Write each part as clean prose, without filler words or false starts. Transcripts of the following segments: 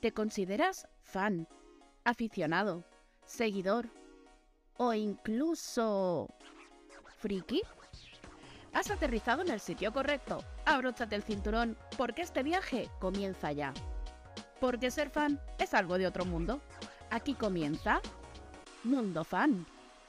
¿Te consideras fan, aficionado, seguidor o incluso friki? Has aterrizado en el sitio correcto. Abróchate el cinturón porque este viaje comienza ya. Porque ser fan es algo de otro mundo. Aquí comienza Mundo Fan.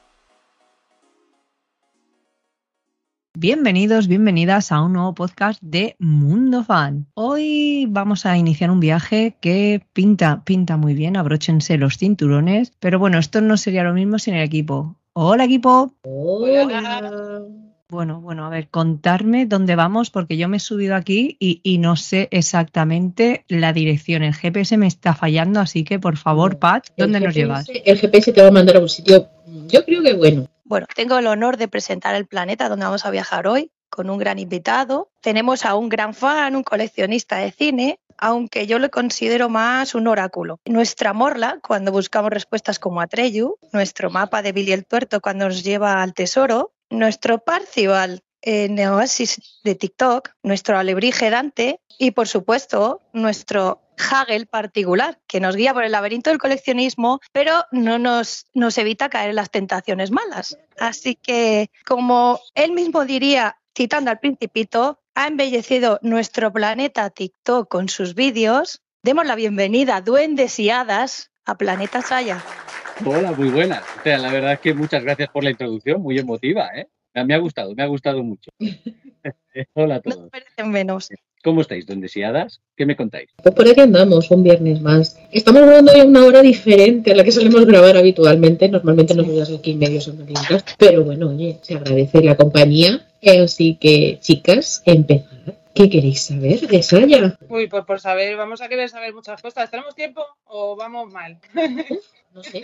Bienvenidos, bienvenidas a un nuevo podcast de Mundo Fan. Hoy vamos a iniciar un viaje que pinta muy bien, abróchense los cinturones, pero bueno, esto no sería lo mismo sin el equipo. ¡Hola, equipo! Hola. Bueno, a ver, contarme dónde vamos porque yo me he subido aquí y no sé exactamente la dirección. El GPS me está fallando, así que por favor, Pat, ¿dónde nos llevas? El GPS te va a mandar a un sitio, yo creo que bueno. Bueno, tengo el honor de presentar el planeta donde vamos a viajar hoy con un gran invitado. Tenemos a un gran fan, un coleccionista de cine, aunque yo lo considero más un oráculo. Nuestra Morla, cuando buscamos respuestas como Atreyu, nuestro mapa de Billy el Tuerto cuando nos lleva al tesoro, nuestro Parcival en Oasis de TikTok, nuestro alebrije Dante y, por supuesto, nuestro Hagel particular, que nos guía por el laberinto del coleccionismo, pero no nos evita caer en las tentaciones malas. Así que, como él mismo diría, citando al Principito, ha embellecido nuestro planeta TikTok con sus vídeos. Demos la bienvenida, duendes y hadas, a Planeta Saya. Hola, muy buenas. O sea, la verdad es que muchas gracias por la introducción, muy emotiva, ¿eh? Me ha gustado mucho. Hola a todos. No merecen menos. ¿Cómo estáis, duendes y hadas? ¿Qué me contáis? Pues por aquí andamos, un viernes más. Estamos grabando hoy a una hora diferente a la que solemos grabar habitualmente. Normalmente nos vemos aquí medio sonolientas. Pero bueno, oye, se agradece la compañía. Así que, chicas, empezad. ¿Qué queréis saber de Saya? Uy, pues por saber, vamos a querer saber muchas cosas. ¿Tenemos tiempo o vamos mal? No sé.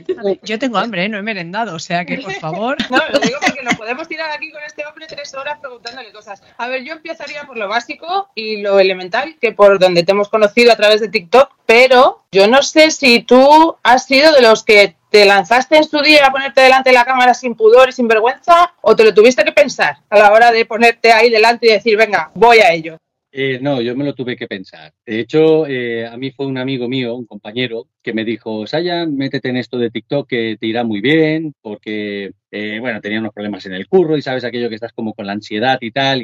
Yo tengo hambre, no he merendado, o sea que por favor. No, lo digo porque nos podemos tirar aquí con este hombre 3 horas preguntándole cosas. A ver, yo empezaría por lo básico y lo elemental, que por donde te hemos conocido a través de TikTok, pero yo no sé si tú has sido de los que te lanzaste en su día a ponerte delante de la cámara sin pudor y sin vergüenza, o te lo tuviste que pensar a la hora de ponerte ahí delante y decir, venga, voy a ello. No, yo me lo tuve que pensar. De hecho, a mí fue un amigo mío, un compañero, que me dijo, Saya, métete en esto de TikTok que te irá muy bien, porque, bueno, tenía unos problemas en el curro y sabes aquello que estás como con la ansiedad y tal,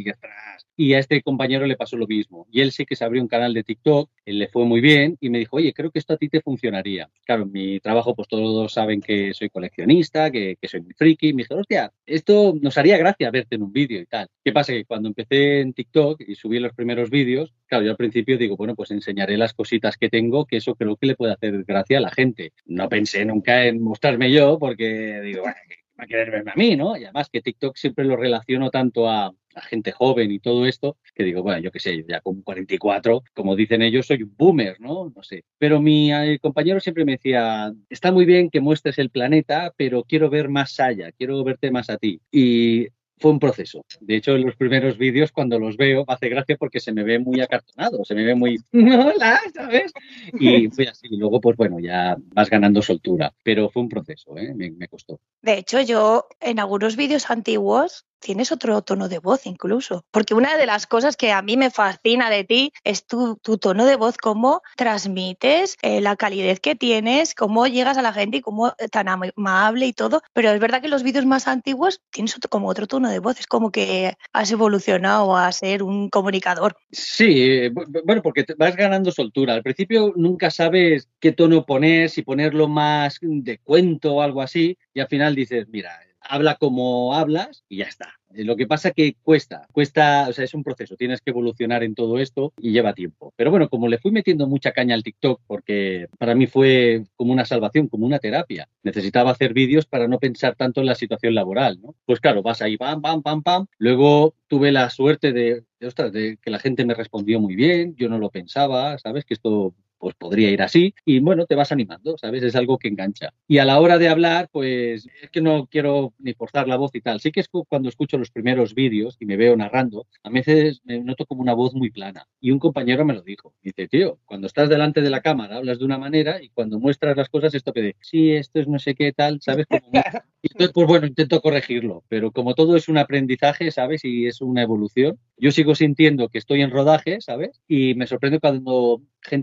y a este compañero le pasó lo mismo. Y él sí que se abrió un canal de TikTok, él le fue muy bien y me dijo, oye, creo que esto a ti te funcionaría. Claro, en mi trabajo pues todos saben que soy coleccionista, que soy muy friki. Me dijo, hostia, esto nos haría gracia verte en un vídeo y tal. ¿Qué pasa? Que cuando empecé en TikTok y subí los primeros vídeos, claro, yo al principio digo, bueno, pues enseñaré las cositas que tengo, que eso creo que le puede hacer gracia a la gente. No pensé nunca en mostrarme yo porque digo, bueno, va a querer verme a mí, ¿no? Y además que TikTok siempre lo relaciono tanto a gente joven y todo esto, que digo, bueno, yo qué sé, ya con 44, como dicen ellos, soy un boomer, ¿no? No sé. Pero mi compañero siempre me decía, está muy bien que muestres el planeta, pero quiero ver más Saya, quiero verte más a ti. Y fue un proceso. De hecho, en los primeros vídeos, cuando los veo, me hace gracia porque se me ve muy acartonado, se me ve muy, hola, ¿sabes? Y fue así. Luego, pues bueno, ya vas ganando soltura. Pero fue un proceso, ¿eh? Me costó. De hecho, yo en algunos vídeos antiguos tienes otro tono de voz incluso, porque una de las cosas que a mí me fascina de ti es tu tono de voz, cómo transmites, la calidez que tienes, cómo llegas a la gente y cómo tan amable y todo, pero es verdad que en los vídeos más antiguos tienes como otro tono de voz, es como que has evolucionado a ser un comunicador. Sí, bueno, porque vas ganando soltura. Al principio nunca sabes qué tono poner, si ponerlo más de cuento o algo así, y al final dices, mira, habla como hablas y ya está. Lo que pasa que cuesta, o sea, es un proceso, tienes que evolucionar en todo esto y lleva tiempo. Pero bueno, como le fui metiendo mucha caña al TikTok, porque para mí fue como una salvación, como una terapia. Necesitaba hacer vídeos para no pensar tanto en la situación laboral, ¿no? Pues claro, vas ahí, pam, pam, pam, pam. Luego tuve la suerte de que la gente me respondió muy bien, yo no lo pensaba, ¿sabes? Que esto pues podría ir así y bueno, te vas animando, ¿sabes? Es algo que engancha. Y a la hora de hablar, pues es que no quiero ni forzar la voz y tal. Sí que es cuando escucho los primeros vídeos y me veo narrando, a veces me noto como una voz muy plana. Y un compañero me lo dijo. Dice, tío, cuando estás delante de la cámara hablas de una manera y cuando muestras las cosas esto que de, sí, esto es no sé qué tal, ¿sabes? Como y entonces, pues bueno, intento corregirlo. Pero como todo es un aprendizaje, ¿sabes? Y es una evolución, yo sigo sintiendo que estoy en rodaje, ¿sabes? Y me sorprende cuando gente te empieza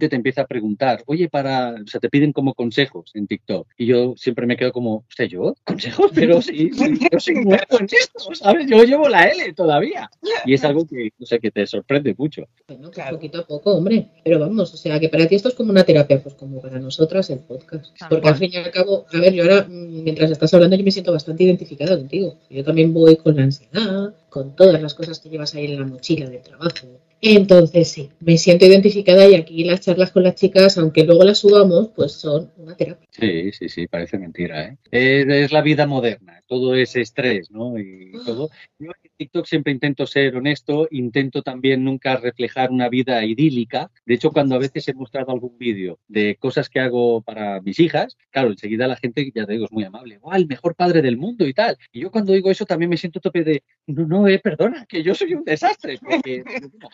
a preguntar, oye, o sea, te piden como consejos en TikTok. Y yo siempre me quedo como, ¿usted yo? ¿Consejos? Pero sí, yo soy nuevo en esto, ¿sabes? Yo llevo la L todavía. Y es algo que, o sea, que te sorprende mucho. Bueno, pues poquito a poco, hombre. Pero vamos, o sea, que para ti esto es como una terapia, pues como para nosotras el podcast. Porque al fin y al cabo, a ver, yo ahora, mientras estás hablando, yo me siento bastante identificada contigo. Yo también voy con la ansiedad, con todas las cosas que llevas ahí en la mochila del trabajo. Entonces sí, me siento identificada y aquí las charlas con las chicas, aunque luego las subamos, pues son una terapia. Sí, parece mentira, ¿eh? Es la vida moderna, todo es estrés, ¿no? Y todo. Yo en TikTok siempre intento ser honesto, intento también nunca reflejar una vida idílica. De hecho, cuando a veces he mostrado algún vídeo de cosas que hago para mis hijas, claro, enseguida la gente, ya te digo, es muy amable. ¡Wow, el mejor padre del mundo y tal! Y yo cuando digo eso también me siento tope de, no, perdona, que yo soy un desastre, porque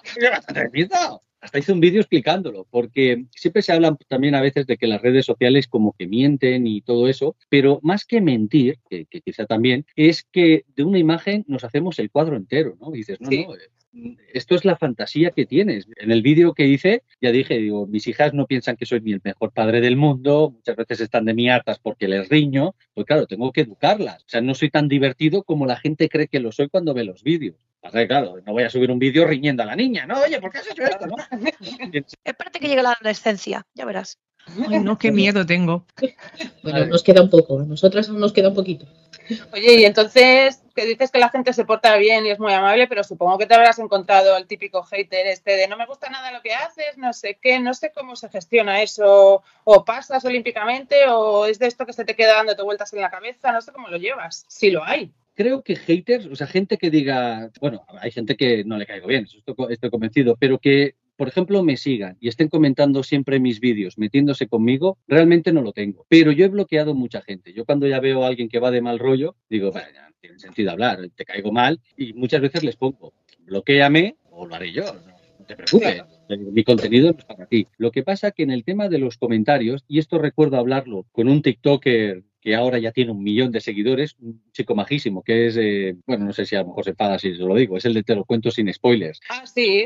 hasta hice un vídeo explicándolo, porque siempre se habla también a veces de que las redes sociales como que mienten y todo eso, pero más que mentir, que quizá también, es que de una imagen nos hacemos el cuadro entero, ¿no? Y dices, no, esto es la fantasía que tienes. En el vídeo que hice, ya dije, digo, mis hijas no piensan que soy ni el mejor padre del mundo, muchas veces están de mí hartas porque les riño, pues claro, tengo que educarlas. O sea, no soy tan divertido como la gente cree que lo soy cuando ve los vídeos. Así, claro, no voy a subir un vídeo riñendo a la niña, ¿no? Oye, ¿por qué has hecho esto? ¿No? Espérate que llegue la adolescencia, ya verás. Ay, no, qué miedo tengo. Bueno, nos queda un poco, a nosotras aún nos queda un poquito. Oye, y entonces, que dices que la gente se porta bien y es muy amable, pero supongo que te habrás encontrado el típico hater este de no me gusta nada lo que haces, no sé qué, no sé cómo se gestiona eso, o pasas olímpicamente, o es de esto que se te queda dándote vueltas en la cabeza, no sé cómo lo llevas, si lo hay. Creo que haters, o sea, gente que diga, bueno, hay gente que no le caigo bien, eso estoy convencido, pero que, por ejemplo, me sigan y estén comentando siempre mis vídeos, metiéndose conmigo, realmente no lo tengo. Pero yo he bloqueado mucha gente. Yo cuando ya veo a alguien que va de mal rollo, digo, bueno, ya no tiene sentido hablar, te caigo mal, y muchas veces les pongo, bloquéame o lo haré yo, no te preocupes. Mi contenido no es para ti. Lo que pasa que en el tema de los comentarios, y esto recuerdo hablarlo con un TikToker que ahora ya tiene 1 millón de seguidores, un chico majísimo, que es, bueno, no sé si a lo mejor se paga si se lo digo, es el de Te lo cuento sin spoilers. Ah, sí.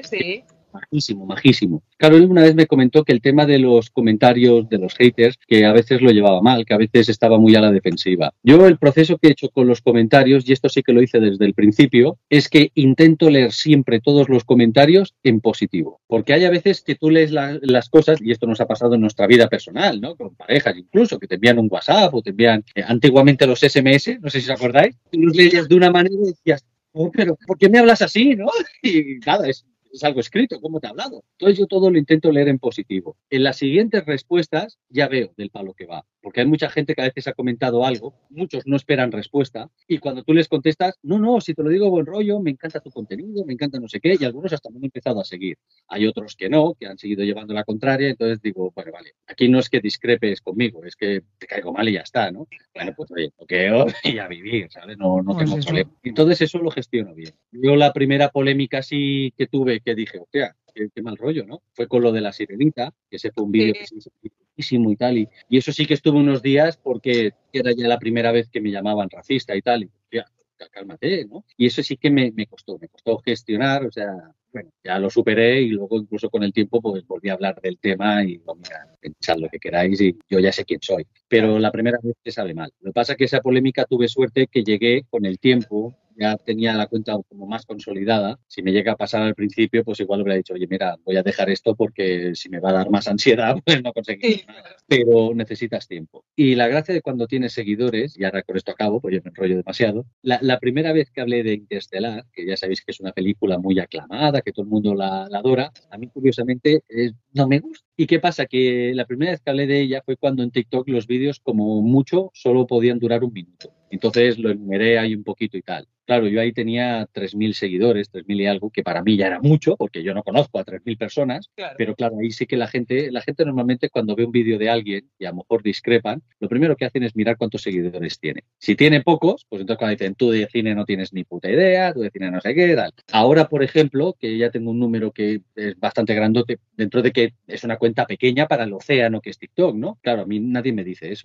Majísimo. Claro, él una vez me comentó que el tema de los comentarios de los haters, que a veces lo llevaba mal, que a veces estaba muy a la defensiva. Yo el proceso que he hecho con los comentarios, y esto sí que lo hice desde el principio, es que intento leer siempre todos los comentarios en positivo. Porque hay a veces que tú lees las cosas, y esto nos ha pasado en nuestra vida personal, ¿no? Con parejas incluso, que te envían un WhatsApp o te envían antiguamente los SMS, no sé si os acordáis, tú los leías de una manera y decías, oh, pero ¿por qué me hablas así, no? Y nada, es algo escrito, ¿cómo te he hablado? Entonces yo todo lo intento leer en positivo. En las siguientes respuestas ya veo del palo que va, porque hay mucha gente que a veces ha comentado algo, muchos no esperan respuesta, y cuando tú les contestas, no, si te lo digo buen rollo, me encanta tu contenido, me encanta no sé qué, y algunos hasta me han empezado a seguir. Hay otros que no, que han seguido llevando la contraria, entonces digo, bueno, vale, aquí no es que discrepes conmigo, es que te caigo mal y ya está, ¿no? Bueno, pues oye, bloqueo y a vivir, ¿sabes? No tengo problema. Entonces eso lo gestiono bien. Yo la primera polémica sí que tuve, que dije, hostia, qué mal rollo, ¿no? Fue con lo de la sirenita, que ese fue un vídeo que se hizo muchísimo y tal, y eso sí que estuve unos días porque era ya la primera vez que me llamaban racista y tal, y hostia, cálmate, ¿no? Y eso sí que me costó gestionar, o sea, bueno, ya lo superé y luego incluso con el tiempo pues volví a hablar del tema y digo, mira, pensad lo que queráis y yo ya sé quién soy. Pero la primera vez te sale mal. Lo que pasa es que esa polémica tuve suerte que llegué con el tiempo, ya tenía la cuenta como más consolidada. Si me llega a pasar al principio, pues igual hubiera dicho, oye, mira, voy a dejar esto porque si me va a dar más ansiedad, pues no conseguiré nada. Pero necesitas tiempo. Y la gracia de cuando tienes seguidores, y ahora con esto acabo, pues yo me enrollo demasiado, la primera vez que hablé de Interstellar, que ya sabéis que es una película muy aclamada, que todo el mundo la adora, a mí curiosamente no me gusta. ¿Y qué pasa? Que la primera vez que hablé de ella fue cuando en TikTok los vídeos como mucho solo podían durar 1 minuto. Entonces lo enumeré ahí un poquito y tal. Claro, yo ahí tenía 3.000 seguidores, 3.000 y algo, que para mí ya era mucho, porque yo no conozco a 3.000 personas, claro. Pero claro, ahí sí que la gente normalmente cuando ve un vídeo de alguien y a lo mejor discrepan, lo primero que hacen es mirar cuántos seguidores tiene. Si tiene pocos, pues entonces cuando dicen, tú de cine no tienes ni puta idea, tú de cine no sé qué, tal. Ahora, por ejemplo, que ya tengo un número que es bastante grandote, dentro de que es una cuenta pequeña para el océano que es TikTok, ¿no? Claro, a mí nadie me dice eso.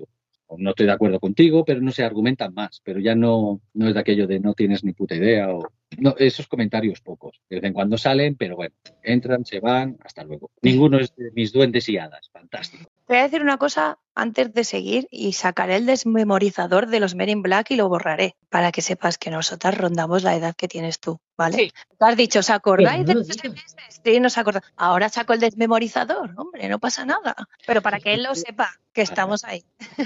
o no estoy de acuerdo contigo, pero no se argumentan más, pero ya no es de aquello de no tienes ni puta idea o no, esos comentarios pocos. De vez en cuando salen, pero bueno, entran, se van, hasta luego. Ninguno es de mis duendes y hadas, fantástico. Te voy a decir una cosa antes de seguir y sacaré el desmemorizador de los Men in Black y lo borraré para que sepas que nosotras rondamos la edad que tienes tú, ¿vale? Sí. Tú has dicho, ¿os acordáis Pero no de lo los digas. meses? Sí, nos acordamos. Ahora saco el desmemorizador, hombre, no pasa nada. Pero para que él lo sepa, que estamos ahí.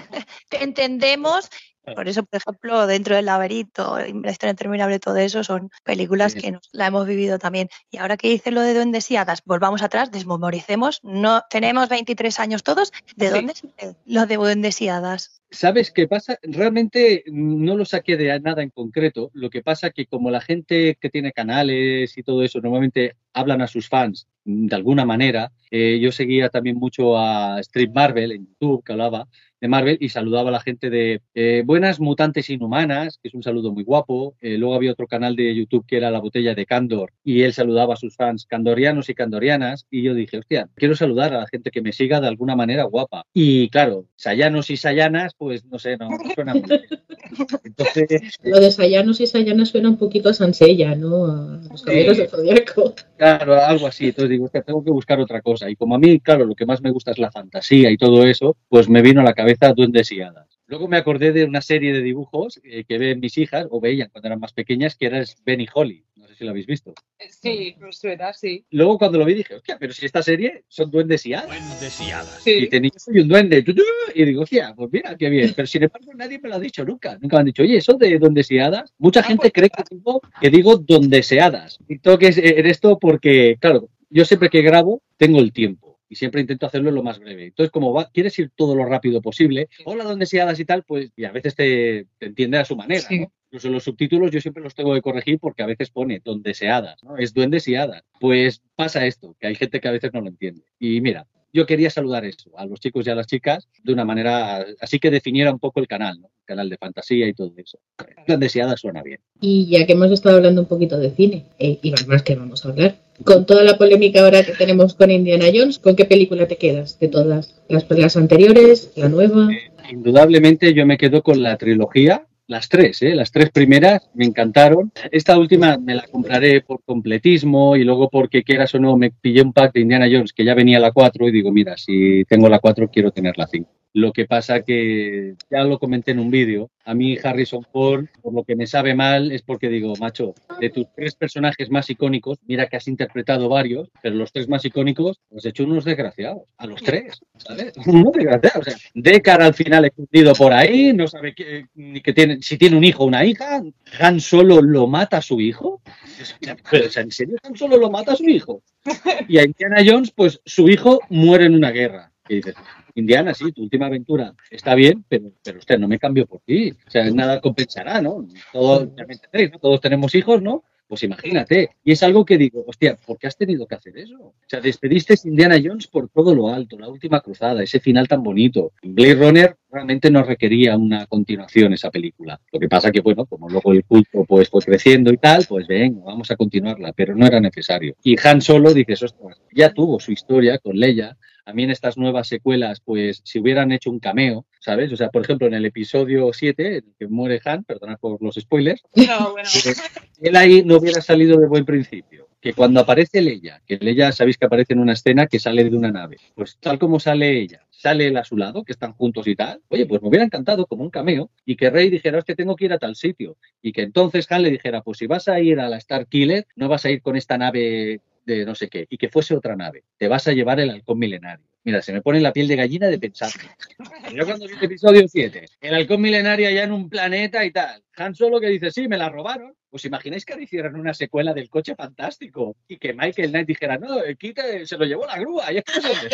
Que entendemos. Por eso, por ejemplo, Dentro del laberinto, La historia interminable, todo eso son películas que la hemos vivido también. Y ahora que dice lo de duendes y hadas, volvamos atrás, desmemoricemos. No, tenemos 23 años todos. ¿De Sí. dónde sale lo de duendes y hadas? ¿Sabes qué pasa? Realmente no lo saqué de nada en concreto. Lo que pasa que como la gente que tiene canales y todo eso normalmente hablan a sus fans de alguna manera, yo seguía también mucho a Street Marvel en YouTube, que hablaba de Marvel y saludaba a la gente de Buenas Mutantes Inhumanas, que es un saludo muy guapo. Luego había otro canal de YouTube que era La Botella de Candor y él saludaba a sus fans candorianos y candorianas y yo dije, hostia, quiero saludar a la gente que me siga de alguna manera guapa. Y claro, sayanos y sayanas, pues no sé, no suena muy bien. Entonces, Lo de Sayanos y Sayanas suena un poquito a Sansella, ¿no? A los caballeros del Zodíaco. claro, algo así. Entonces digo, hostia, tengo que buscar otra cosa. Y como a mí, claro, lo que más me gusta es la fantasía y todo eso, pues me vino a la cabeza Duendes y Hadas. Luego me acordé de una serie de dibujos que ven mis hijas, o veían cuando eran más pequeñas, que era Ben y Holly. No sé si lo habéis visto. Sí, me suena, sí. Luego cuando lo vi dije, hostia, pero si esta serie son duendes y hadas. Duendes y hadas. Sí. Y tenía, soy un duende. Y digo, hostia, pues mira, qué bien. Pero sin embargo nadie me lo ha dicho nunca. Nunca me han dicho, oye, eso de duendes y hadas. Mucha gente cree que digo dondeseadas. Y toques en esto porque, claro, yo siempre que grabo tengo el tiempo. Y siempre intento hacerlo lo más breve. Entonces, como quieres ir todo lo rápido posible, hola, dondeseadas y tal, pues, y a veces te entiende a su manera, Sí. ¿no? Incluso los subtítulos yo siempre los tengo que corregir porque a veces pone dondeseadas, ¿no? Es duendes y hadas. Pues pasa esto, que hay gente que a veces no lo entiende. Y mira, yo quería saludar eso, a los chicos y a las chicas, de una manera así que definiera un poco el canal, ¿no? El canal de fantasía y todo eso. Duendes y hadas suena bien. Y ya que hemos estado hablando un poquito de cine, y más que vamos a hablar, con toda la polémica ahora que tenemos con Indiana Jones, ¿con qué película te quedas de todas? ¿Las anteriores? ¿La nueva? Indudablemente yo me quedo con la trilogía. Las tres primeras me encantaron. Esta última me la compraré por completismo y luego porque quieras o no me pillé un pack de Indiana Jones que ya venía la 4 y digo, mira, si tengo la 4 quiero tener la 5. Lo que pasa que, ya lo comenté en un vídeo, a mí Harrison Ford, por lo que me sabe mal, es porque digo, macho, de tus tres personajes más icónicos, mira que has interpretado varios, pero los tres más icónicos, los he hecho unos desgraciados, a los tres, ¿sabes? Unos desgraciados, o sea, Deckard al final escondido por ahí, no sabe ni que tiene, si tiene un hijo o una hija, Han Solo lo mata a su hijo, pero o sea, ¿en serio Han Solo lo mata a su hijo? Y a Indiana Jones, pues su hijo muere en una guerra. Y dices, Indiana, sí, tu última aventura está bien, pero usted no me cambió por ti. O sea, nada compensará, ¿no? Todos, ya me entendéis, ¿no? Todos tenemos hijos, ¿no? Pues imagínate. Y es algo que digo, hostia, ¿por qué has tenido que hacer eso? O sea, despediste a Indiana Jones por todo lo alto, la última cruzada, ese final tan bonito. Blade Runner realmente no requería una continuación esa película. Lo que pasa que, bueno, como luego el culto pues fue creciendo y tal, pues venga, vamos a continuarla, pero no era necesario. Y Han Solo, dices, ostras, ya tuvo su historia con Leia. A mí en estas nuevas secuelas, pues si hubieran hecho un cameo, ¿sabes? O sea, por ejemplo, en el episodio 7, en el que muere Han, perdonad por los spoilers, No, bueno. él ahí no hubiera salido de buen principio. Que cuando aparece Leia, que Leia sabéis que aparece en una escena que sale de una nave, pues tal como sale ella, sale él a su lado, que están juntos y tal, oye, pues me hubiera encantado como un cameo y que Rey dijera, es que tengo que ir a tal sitio y que entonces Han le dijera, pues si vas a ir a la Star Killer, no vas a ir con esta nave de no sé qué, y que fuese otra nave, te vas a llevar el halcón milenario. Mira, se me pone la piel de gallina de pensarlo. Yo cuando vi el episodio 7, el halcón milenario ya en un planeta y tal, Han Solo que dice, sí, me la robaron. ¿Os imagináis que hicieran una secuela del Coche Fantástico y que Michael Knight dijera, no, Quite se lo llevó la grúa? Y es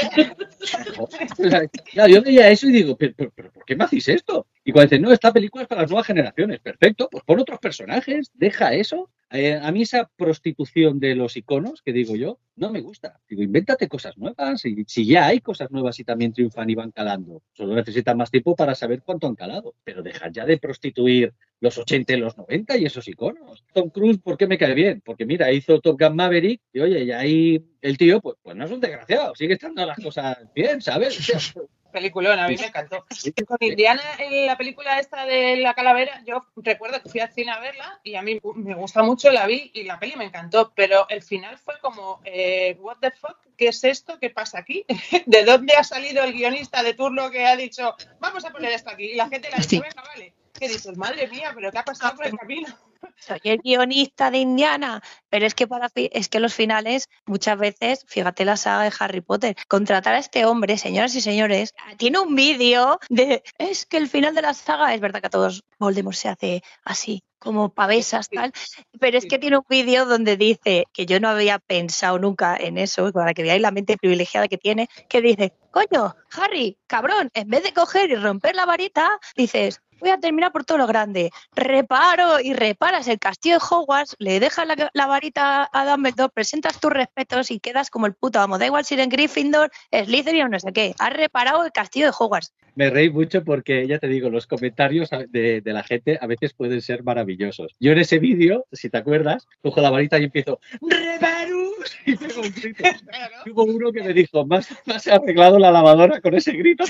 que claro, yo veía eso y digo, ¿pero por qué me hacéis esto? Y cuando dicen, no, esta película es para las nuevas generaciones, perfecto, pues pon otros personajes, deja eso. A mí esa prostitución de los iconos, que digo yo, no me gusta. Digo, invéntate cosas nuevas y si ya hay cosas nuevas y también triunfan y van calando, solo necesitan más tiempo para saber cuánto han calado. Pero dejad ya de prostituir los 80 y los 90 y esos iconos. Tom Cruise, ¿por qué me cae bien? Porque mira, hizo Top Gun Maverick y oye, y ahí el tío, pues no es un desgraciado, sigue estando las cosas bien, ¿sabes? O sea, Peliculón, a mí me encantó. Con Indiana, en la película esta de la calavera, yo recuerdo que fui al cine a verla y a mí me gusta mucho, la vi y la peli me encantó, pero el final fue como, what the fuck, ¿qué es esto? ¿Qué pasa aquí? ¿De dónde ha salido el guionista de turno que ha dicho, vamos a poner esto aquí? Y la gente le ha dicho, venga, vale. ¿Qué dices? Madre mía, ¿pero qué ha pasado por el camino? Soy el guionista de Indiana, pero es que es que los finales muchas veces, fíjate la saga de Harry Potter, contratar a este hombre, señoras y señores, tiene un vídeo de es que el final de la saga, es verdad que a todos Voldemort se hace así, como pavesas, tal, pero es que tiene un vídeo donde dice, que yo no había pensado nunca en eso, para que veáis la mente privilegiada que tiene, que dice, coño, Harry, cabrón, en vez de coger y romper la varita, dices, voy a terminar por todo lo grande. Reparo y reparas el castillo de Hogwarts, le dejas la varita a Dumbledore, presentas tus respetos y quedas como el puto amo. Da igual si eres Gryffindor, Slytherin o no sé qué. Has reparado el castillo de Hogwarts. Me reí mucho porque, ya te digo, los comentarios de la gente a veces pueden ser maravillosos. Yo en ese vídeo, si te acuerdas, cojo la varita y empiezo ¡Reparus! Y pego un grito. Hubo uno que me dijo, más arreglado la lavadora con ese grito.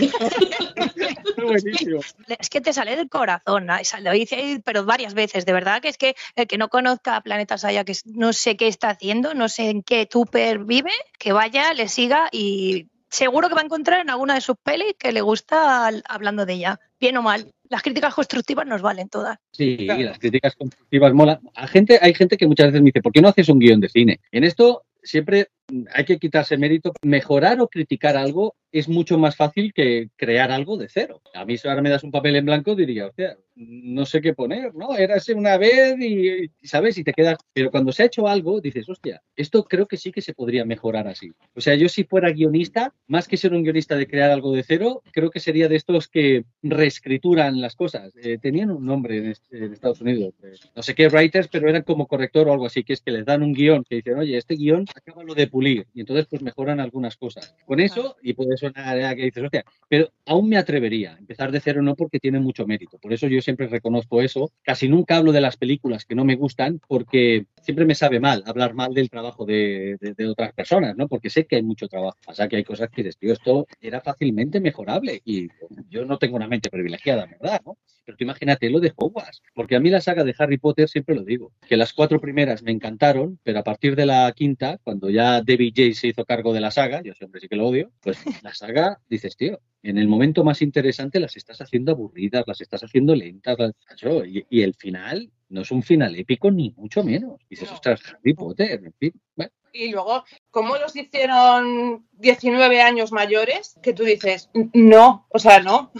Fue buenísimo. Es que te sale del corazón, ¿no? Lo hice, pero varias veces, de verdad, que es que el que no conozca a Planeta Saya, que no sé qué está haciendo, no sé en qué tupper vive, que vaya, le siga y seguro que va a encontrar en alguna de sus pelis que le gusta hablando de ella, bien o mal. Las críticas constructivas nos valen todas. Sí, las críticas constructivas molan. Hay gente que muchas veces me dice, ¿por qué no haces un guión de cine? En esto siempre hay que quitarse mérito. Mejorar o criticar algo es mucho más fácil que crear algo de cero. A mí si ahora me das un papel en blanco diría, hostia, no sé qué poner, ¿no? Érase una vez y, ¿sabes? Y te quedas... Pero cuando se ha hecho algo, dices, hostia, esto creo que sí que se podría mejorar así. O sea, yo si fuera guionista, más que ser un guionista de crear algo de cero, creo que sería de estos que reescrituran las cosas. Tenían un nombre en Estados Unidos, no sé qué writers, pero eran como corrector o algo así, que es que les dan un guión que dicen, oye, este guión acábalo de pulir y entonces pues mejoran algunas cosas. Con eso, y puede sonar que dices, hostia, pero aún me atrevería a empezar de cero, no porque tiene mucho mérito. Por eso yo siempre reconozco eso. Casi nunca hablo de las películas que no me gustan porque siempre me sabe mal hablar mal del trabajo de otras personas, ¿no? Porque sé que hay mucho trabajo. O sea, que hay cosas que dices, tío, esto era fácilmente mejorable y yo no tengo una mente privilegiada, ¿verdad? ¿No? Pero tú imagínate lo de Hogwarts, porque a mí la saga de Harry Potter, siempre lo digo, que las 4 primeras me encantaron, pero a partir de la quinta, cuando ya David Yates se hizo cargo de la saga, yo siempre sí que lo odio, pues la saga, dices, tío, en el momento más interesante las estás haciendo aburridas, las estás haciendo lentas, y el final no es un final épico ni mucho menos. Dices, ostras, Harry Potter, en fin, bueno. Y luego, ¿cómo los hicieron 19 años mayores? Que tú dices, no, o sea, no.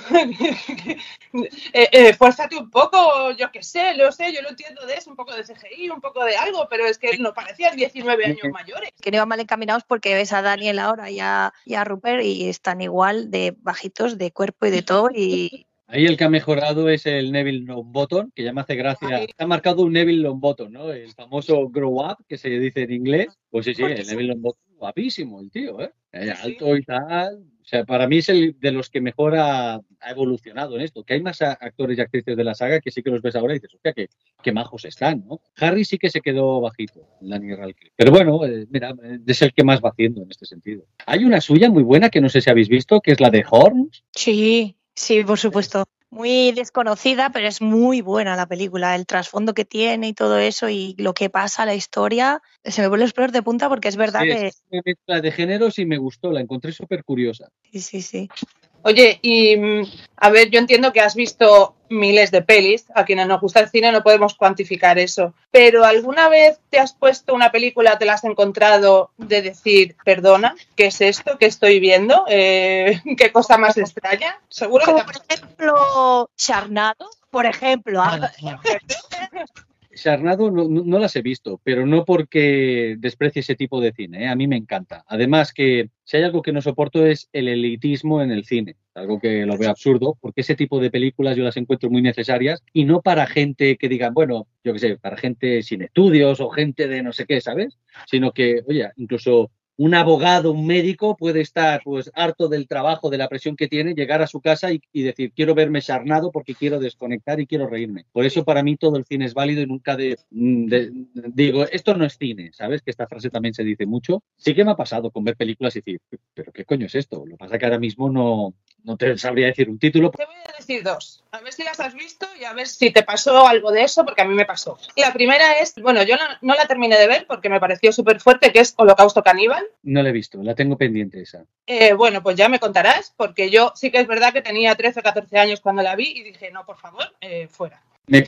Fuérzate un poco, yo qué sé, yo lo entiendo de eso, un poco de CGI, un poco de algo, pero es que no parecían 19 años mayores. Que no iban mal encaminados porque ves a Daniel ahora y a Rupert y están igual de bajitos, de cuerpo y de todo y... Ahí el que ha mejorado es el Neville Longbottom, que ya me hace gracia. Ha marcado un Neville Longbottom, ¿no? El famoso grow up, que se dice en inglés. Pues sí, el Neville Longbottom, guapísimo el tío, ¿eh? Alto y tal. O sea, para mí es el de los que mejor ha evolucionado en esto. Que hay más actores y actrices de la saga que sí que los ves ahora y dices, hostia, qué majos están, ¿no? Harry sí que se quedó bajito, Daniel Radcliffe. Pero bueno, mira, es el que más va haciendo en este sentido. Hay una suya muy buena que no sé si habéis visto, que es la de Horns. Sí, por supuesto. Muy desconocida, pero es muy buena la película. El trasfondo que tiene y todo eso y lo que pasa, la historia, se me ponen los pelos de punta porque es verdad que... Es una mezcla de géneros y me gustó, la encontré súper curiosa. Sí. Oye, y a ver, yo entiendo que has visto miles de pelis, a quienes nos gusta el cine no podemos cuantificar eso, pero ¿alguna vez te has puesto una película, te la has encontrado de decir, perdona, ¿qué es esto que estoy viendo? ¿Qué cosa más extraña? Seguro como que por ejemplo Sharknado, por ejemplo. Sharknado no las he visto, pero no porque desprecie ese tipo de cine, ¿eh? A mí me encanta. Además que si hay algo que no soporto es el elitismo en el cine, algo que lo veo absurdo, porque ese tipo de películas yo las encuentro muy necesarias y no para gente que digan, bueno, yo qué sé, para gente sin estudios o gente de no sé qué, ¿sabes? Sino que, oye, incluso un abogado, un médico puede estar pues harto del trabajo, de la presión que tiene, llegar a su casa y decir, quiero verme Sharknado porque quiero desconectar y quiero reírme. Por eso para mí todo el cine es válido y nunca digo, esto no es cine, ¿sabes? Que esta frase también se dice mucho. Sí que me ha pasado con ver películas y decir, pero ¿qué coño es esto? Lo que pasa es que ahora mismo no no te sabría decir un título. Te voy a decir dos, a ver si las has visto y a ver si te pasó algo de eso, porque a mí me pasó. La primera es, bueno, yo no la terminé de ver porque me pareció súper fuerte, que es Holocausto Caníbal. No la he visto, la tengo pendiente esa. Bueno, pues ya me contarás, porque yo sí que es verdad que tenía 13 o 14 años cuando la vi y dije, no, por favor, fuera. Me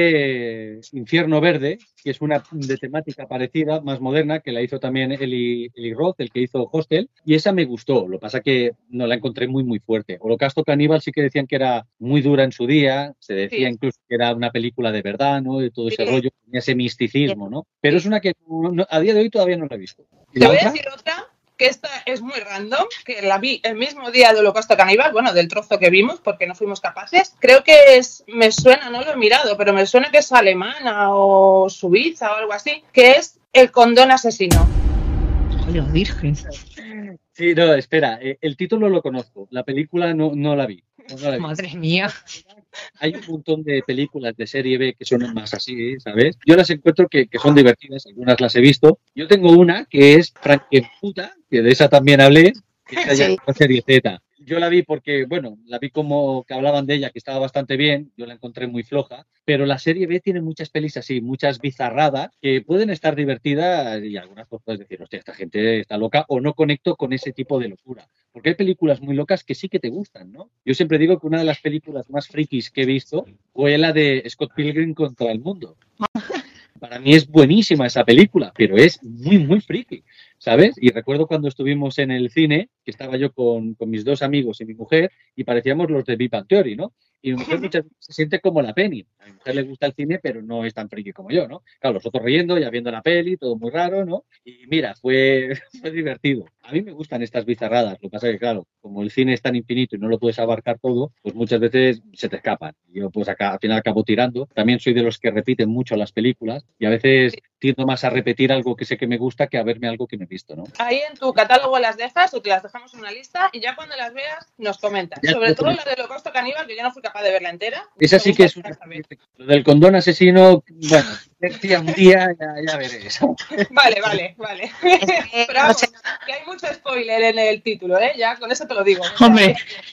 compré Infierno Verde, que es una de temática parecida, más moderna, que la hizo también Eli Roth, el que hizo Hostel, y esa me gustó. Lo que pasa que no la encontré muy, muy fuerte. Holocausto Caníbal sí que decían que era muy dura en su día, se decía incluso que era una película de verdad, ¿no? De todo ese rollo, tenía ese misticismo, ¿no? Pero es una que a día de hoy todavía no la he visto. Te voy a decir otra, que esta es muy random, que la vi el mismo día de Holocausto Caníbal, bueno, del trozo que vimos, porque no fuimos capaces. Creo que me suena, no lo he mirado, pero me suena que es alemana o suiza o algo así, que es El condón asesino. Oye, virgen. Sí, no, espera, el título lo conozco, la película no la vi. Madre mía. Hay un montón de películas de serie B que son más así, ¿sabes? Yo las encuentro que son divertidas, algunas las he visto. Yo tengo una que es Frankenputa, que de esa también hablé, que esa ya es una serie Z. Yo la vi porque, bueno, la vi como que hablaban de ella, que estaba bastante bien, yo la encontré muy floja, pero la serie B tiene muchas pelis así, muchas bizarradas, que pueden estar divertidas y algunas pues puedes decir, hostia, esta gente está loca, o no conecto con ese tipo de locura. Porque hay películas muy locas que sí que te gustan, ¿no? Yo siempre digo que una de las películas más frikis que he visto fue la de Scott Pilgrim contra el mundo. Para mí es buenísima esa película, pero es muy, muy friki, ¿sabes? Y recuerdo cuando estuvimos en el cine, que estaba yo con mis dos amigos y mi mujer, y parecíamos los de Big Bang Theory, ¿no? Y mi mujer muchas veces se siente como la Penny. A mi mujer le gusta el cine, pero no es tan friki como yo, ¿no? Claro, nosotros riendo, ya viendo la peli, todo muy raro, ¿no? Y mira, fue divertido. A mí me gustan estas bizarradas. Lo que pasa es que, claro, como el cine es tan infinito y no lo puedes abarcar todo, pues muchas veces se te escapan. Yo, pues acá, al final acabo tirando. También soy de los que repiten mucho las películas y a veces tiendo más a repetir algo que sé que me gusta que a verme algo que me he visto, ¿no? Ahí en tu catálogo las dejas o te las dejamos en una lista y ya cuando las veas nos comentas. Sobre todo la del Holocausto Caníbal, que yo no fui capaz de verla entera. Esa sí que es una... Lo del condón asesino, bueno, un día ya veré eso. Vale. Pero vamos, que hay mucho spoiler en el título, ¿eh? Ya con eso te lo digo. Hombre,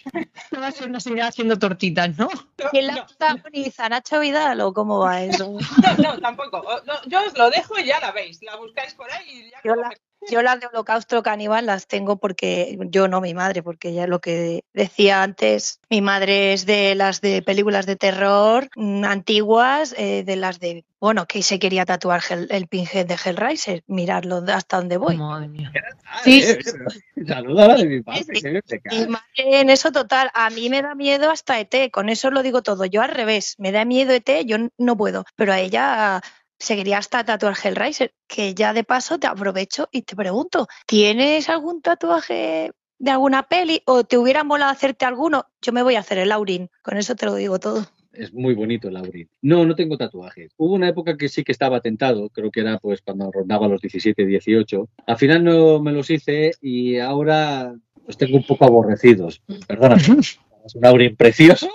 no va a ser una señora haciendo tortitas, ¿no? ¿Quién la protagoniza? ¿Nacho Vidal o cómo va eso? No, tampoco. No, yo os lo dejo y ya la veis. La buscáis por ahí y ya... Yo las de Holocausto Caníbal las tengo porque yo no, mi madre, porque ya lo que decía antes, mi madre es de las de películas de terror antiguas, de las de, bueno, que se quería tatuar el Pinhead de Hellraiser, miradlo hasta dónde voy. Madre mía. Sí. Saluda a la de mi padre. Mi madre en eso total, a mí me da miedo hasta ET, con eso lo digo todo, yo al revés, me da miedo ET, yo no puedo, pero a ella... se quería hasta tatuar Hellraiser, que ya de paso te aprovecho y te pregunto, ¿tienes algún tatuaje de alguna peli o te hubiera molado hacerte alguno? Yo me voy a hacer el Laurin, con eso te lo digo todo. Es muy bonito el Laurin. No tengo tatuajes. Hubo una época que sí que estaba tentado, creo que era pues cuando rondaba los 17, 18. Al final no me los hice y ahora los tengo un poco aborrecidos. Perdóname. Es un Laurin precioso,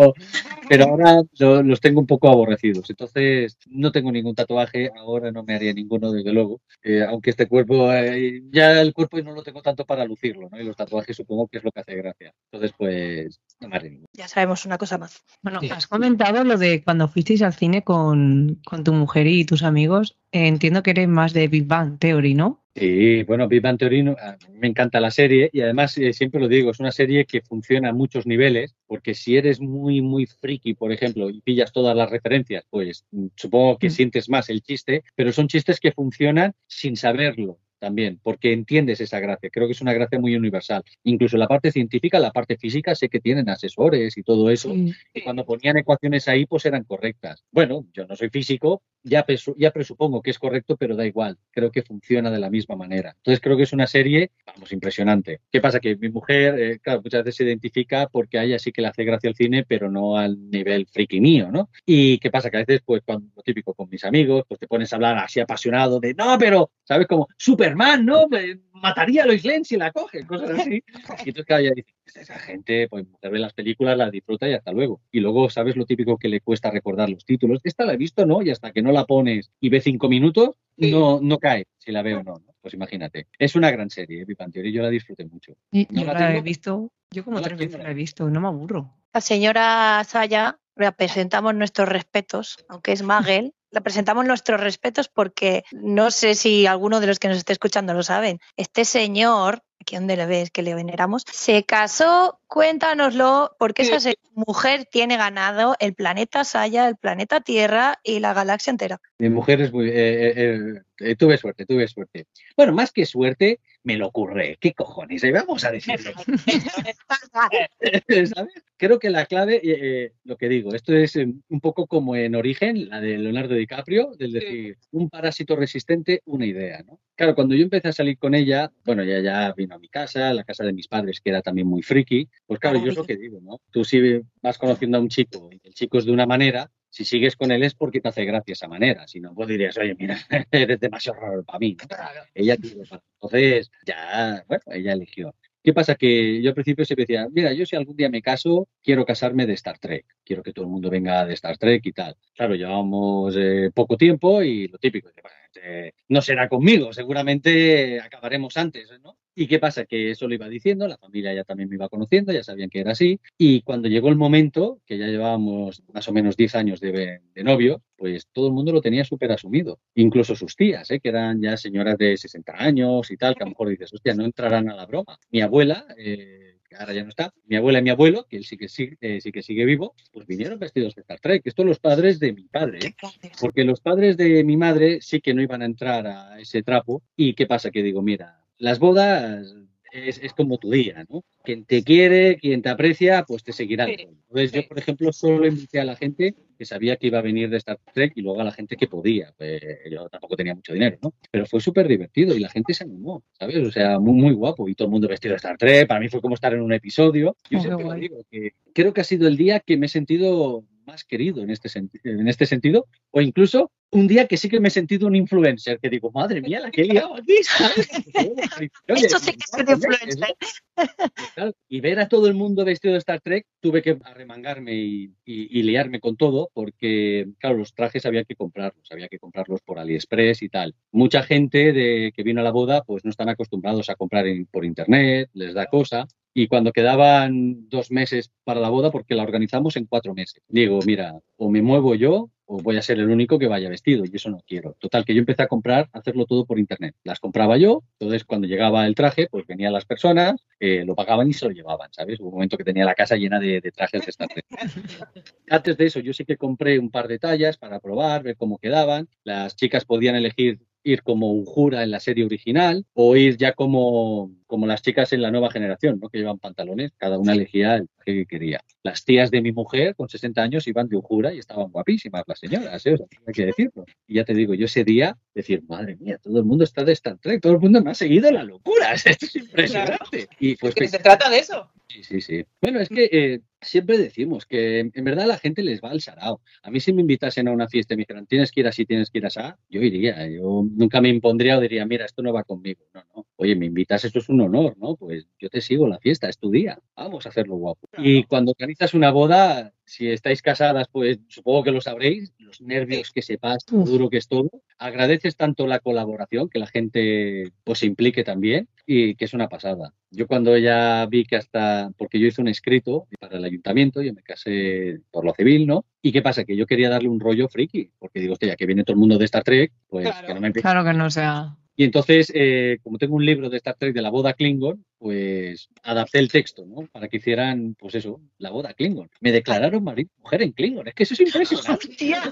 pero ahora los tengo un poco aborrecidos. Entonces, no tengo ningún tatuaje, ahora no me haría ninguno, desde luego. Aunque este cuerpo, ya el cuerpo no lo tengo tanto para lucirlo, ¿no? Y los tatuajes supongo que es lo que hace gracia. Entonces, pues, no me haría ninguno. Ya sabemos una cosa más. Bueno, has comentado lo de cuando fuisteis al cine con tu mujer y tus amigos. Entiendo que eres más de Big Bang Theory, ¿no? Sí, bueno, Big Bang Theory me encanta la serie y además siempre lo digo, es una serie que funciona a muchos niveles porque si eres muy, muy friki, por ejemplo, y pillas todas las referencias, pues supongo que sientes más el chiste, pero son chistes que funcionan sin saberlo también, porque entiendes esa gracia. Creo que es una gracia muy universal. Incluso la parte científica, la parte física, sé que tienen asesores y todo eso. Sí. Y cuando ponían ecuaciones ahí, pues eran correctas. Bueno, yo no soy físico, ya presupongo que es correcto, pero da igual. Creo que funciona de la misma manera. Entonces creo que es una serie, vamos, impresionante. ¿Qué pasa? Que mi mujer, claro, muchas veces se identifica porque a ella sí que le hace gracia el cine, pero no al nivel friki mío, ¿no? Y ¿qué pasa? Que a veces, pues, cuando, lo típico con mis amigos, pues te pones a hablar así apasionado de, no, pero, ¿sabes? Como súper Superman, ¿no? Mataría a Lois Lane si la coge, cosas así. Y entonces, claro, ya dices, esa gente, pues, ve las películas, las disfruta y hasta luego. Y luego, ¿sabes lo típico que le cuesta recordar los títulos? Esta la he visto, ¿no? Y hasta que no la pones y ve 5 minutos, no cae si la veo o no. Pues imagínate. Es una gran serie, Big Bang Theory, yo la disfruté mucho. Yo la he visto, yo como 3 veces la he visto, no me aburro. La señora Saya, le presentamos nuestros respetos, aunque es Magel, le presentamos nuestros respetos porque no sé si alguno de los que nos esté escuchando lo saben. Este señor, aquí donde le ves que le veneramos, se casó, cuéntanoslo, porque esa mujer tiene ganado el planeta Saya, el planeta Tierra y la galaxia entera. Mi mujer es muy... tuve suerte. Bueno, más que suerte, me lo curré. ¿Qué cojones? Vamos a decirlo. ¿Sabes? Creo que la clave, lo que digo, esto es un poco como en Origen, la de Leonardo DiCaprio, del decir, un parásito resistente, una idea, ¿no? Claro, cuando yo empecé a salir con ella, bueno, ella ya vino a mi casa, la casa de mis padres, que era también muy friki, pues claro, yo es lo que digo, ¿no? Tú si vas conociendo a un chico y el chico es de una manera, si sigues con él es porque te hace gracia esa manera. Si no, pues dirías, oye, mira, eres demasiado raro para mí, ¿no? Claro. Ella tuvo. Entonces, ya, bueno, ella eligió. ¿Qué pasa? Que yo al principio siempre decía, mira, yo si algún día me caso, quiero casarme de Star Trek. Quiero que todo el mundo venga de Star Trek y tal. Claro, llevamos poco tiempo y lo típico, no será conmigo, seguramente acabaremos antes, ¿no? ¿Y qué pasa? Que eso lo iba diciendo, la familia ya también me iba conociendo, ya sabían que era así. Y cuando llegó el momento, que ya llevábamos más o menos 10 años de novio, pues todo el mundo lo tenía súper asumido. Incluso sus tías, que eran ya señoras de 60 años y tal, que a lo mejor dices, hostia, no entrarán a la broma. Mi abuela, que ahora ya no está, mi abuela y mi abuelo, que él sí que sigue vivo, pues vinieron vestidos de Star Trek. Esto los padres de mi padre, porque los padres de mi madre sí que no iban a entrar a ese trapo. ¿Y qué pasa? Que digo, mira, las bodas es como tu día, ¿no? Quien te quiere, quien te aprecia, pues te seguirá. Entonces yo, por ejemplo, solo invité a la gente que sabía que iba a venir de Star Trek y luego a la gente que podía. Pues yo tampoco tenía mucho dinero, ¿no? Pero fue súper divertido y la gente se animó, ¿sabes? O sea, muy, muy guapo. Y todo el mundo vestido de Star Trek. Para mí fue como estar en un episodio. Yo siempre lo digo, que creo que ha sido el día que me he sentido más querido en este sentido, o incluso un día que sí que me he sentido un influencer, que digo, madre mía, la que he liado aquí, ¿sabes? Eso sí que es un influencer. Y ver a todo el mundo vestido de Star Trek, tuve que arremangarme y liarme con todo, porque, claro, los trajes había que comprarlos por AliExpress y tal. Mucha gente que vino a la boda, pues no están acostumbrados a comprar por internet, les da cosa. Y cuando quedaban 2 meses para la boda, porque la organizamos en 4 meses, digo, mira, o me muevo yo o voy a ser el único que vaya vestido y eso no quiero. Total, que yo empecé a hacerlo todo por internet. Las compraba yo, entonces cuando llegaba el traje, pues venían las personas, lo pagaban y se lo llevaban, ¿sabes? Hubo un momento que tenía la casa llena de trajes de Star Trek. Antes de eso, yo sí que compré un par de tallas para probar, ver cómo quedaban. Las chicas podían elegir ir como Uhura en la serie original o ir ya como las chicas en la nueva generación, ¿no? Que llevan pantalones, cada una elegía el traje que quería. Las tías de mi mujer con 60 años iban de Uhura y estaban guapísimas las señoras, ¿eh? O sea, hay que decirlo. Y ya te digo, yo ese día decir, madre mía, todo el mundo está de Star Trek, todo el mundo me ha seguido la locura, esto es impresionante. Claro. Y pues que se trata de eso. Sí. Bueno, es que siempre decimos que en verdad a la gente les va al sarao. A mí si me invitasen a una fiesta y me dijeran, tienes que ir así, tienes que ir así, yo iría. Yo nunca me impondría o diría, mira, esto no va conmigo. No. Oye, me invitas, esto es un honor, ¿no? Pues yo te sigo la fiesta, es tu día. Vamos a hacerlo guapo. Claro. Y cuando organizas una boda, si estáis casadas, pues supongo que lo sabréis, los nervios que se pasan, lo duro que es todo. Agradeces tanto la colaboración, que la gente pues se implique también y que es una pasada. Yo cuando ya vi que porque yo hice un escrito para el ayuntamiento, yo me casé por lo civil, ¿no? ¿Y qué pasa? Que yo quería darle un rollo friki, porque digo, hostia, ya que viene todo el mundo de Star Trek, pues claro, que no me empiece. Claro que no sea. Y entonces, como tengo un libro de Star Trek de la boda Klingon, pues adapté el texto, ¿no? Para que hicieran, pues eso, la boda Klingon. Me declararon marido y mujer en Klingon. Es que eso es impresionante. ¡Hostia!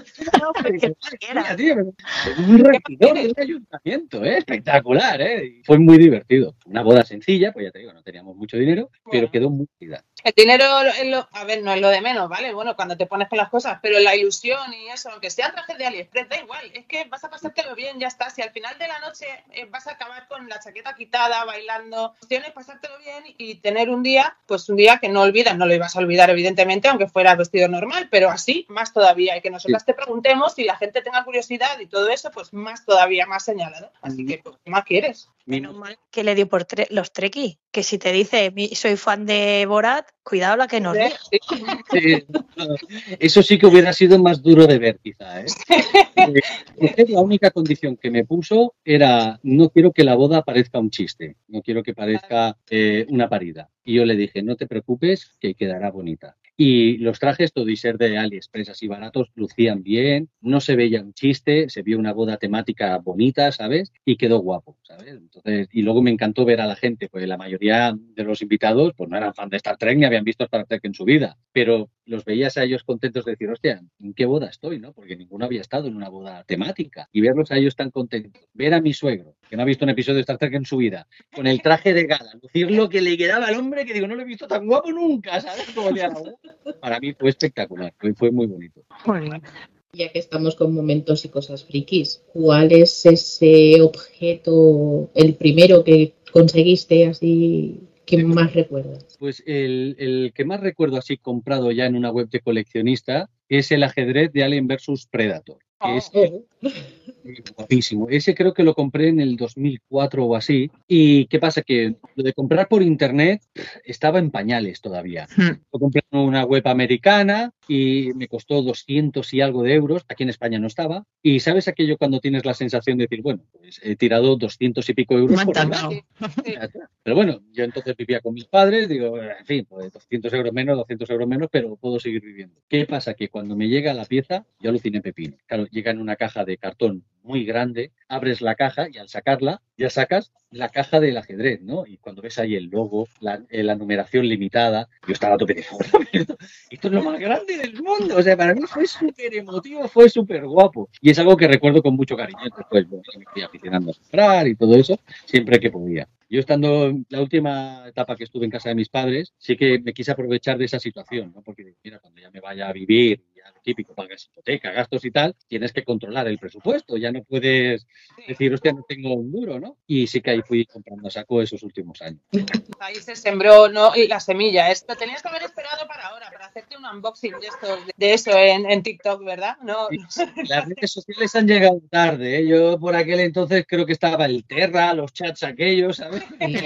Un regidor de un ayuntamiento, ¿eh? Espectacular, ¿eh? Y fue muy divertido. Una boda sencilla, pues ya te digo, no teníamos mucho dinero, pero quedó muy chida. El dinero, a ver, no es lo de menos, ¿vale? Bueno, cuando te pones con las cosas, pero la ilusión y eso, aunque sean trajes de AliExpress, da igual. Es que vas a pasártelo bien, ya está. Si al final de la noche vas a acabar con la chaqueta quitada, bailando, cuestiones pasártelo bien y tener un día que no olvidas, no lo ibas a olvidar evidentemente, aunque fuera vestido normal, pero así más todavía, y que nosotras te preguntemos y la gente tenga curiosidad y todo eso, pues más todavía, más señalado. Así que, pues, ¿qué más quieres? Menos mal que le dio por los trekkies, que si te dice soy fan de Borat, cuidado la que nos diga. Sí, eso sí que hubiera sido más duro de ver, quizá, ¿eh? La única condición que me puso era: no quiero que la boda parezca un chiste, no quiero que parezca una parida. Y yo le dije: no te preocupes, que quedará bonita. Y los trajes, todo y ser de AliExpress así baratos, lucían bien, no se veía un chiste, se vio una boda temática bonita, ¿sabes? Y quedó guapo, ¿sabes? Entonces, y luego me encantó ver a la gente, pues la mayoría de los invitados pues no eran fan de Star Trek ni habían visto Star Trek en su vida, pero los veías a ellos contentos de decir: hostia, ¿en qué boda estoy? ¿No? Porque ninguno había estado en una boda temática. Y verlos a ellos tan contentos, ver a mi suegro, que no ha visto un episodio de Star Trek en su vida, con el traje de gala, lucir lo que le quedaba al hombre, que digo, no lo he visto tan guapo nunca, ¿sabes? Como le hago. Para mí fue espectacular, fue muy bonito. Muy bien. Ya que estamos con momentos y cosas frikis, ¿cuál es ese objeto, el primero que conseguiste así, que más recuerdas? Pues el que más recuerdo así comprado ya en una web de coleccionista es el ajedrez de Alien vs Predator. Es guapísimo. Ese creo que lo compré en el 2004 o así. ¿Y qué pasa? Que lo de comprar por internet estaba en pañales todavía. Lo compré en una web americana y me costó 200 y algo de euros. Aquí en España no estaba. Y ¿sabes aquello cuando tienes la sensación de decir, bueno, pues he tirado 200 y pico euros por el lado? Pero bueno, yo entonces vivía con mis padres, digo, en fin, pues 200 euros menos, pero puedo seguir viviendo. ¿Qué pasa? Que cuando me llega la pieza, yo aluciné pepino. Claro, llega en una caja de cartón muy grande, abres la caja y al sacarla, ya sacas la caja del ajedrez, ¿no? Y cuando ves ahí el logo, la numeración limitada, yo estaba a tope de esto es lo más grande del mundo. O sea, para mí fue súper emotivo, fue súper guapo. Y es algo que recuerdo con mucho cariño. Después, bueno, me fui aficionando a comprar y todo eso, siempre que podía. Yo estando en la última etapa que estuve en casa de mis padres, sí que me quise aprovechar de esa situación, ¿no? Porque, mira, cuando ya me vaya a vivir, ya lo típico, pagas hipoteca, gastos y tal, tienes que controlar el presupuesto, ya no puedes decir, hostia, no tengo un duro, ¿no? Y sí que ahí fui comprando a saco esos últimos años. Ahí se sembró, ¿no? La semilla. Esto tenías que haber esperado para ahora, para hacerte un unboxing de eso en TikTok, ¿verdad? No. Sí, las redes sociales han llegado tarde, ¿eh? Yo por aquel entonces creo que estaba el Terra, los chats aquellos, ¿sabes?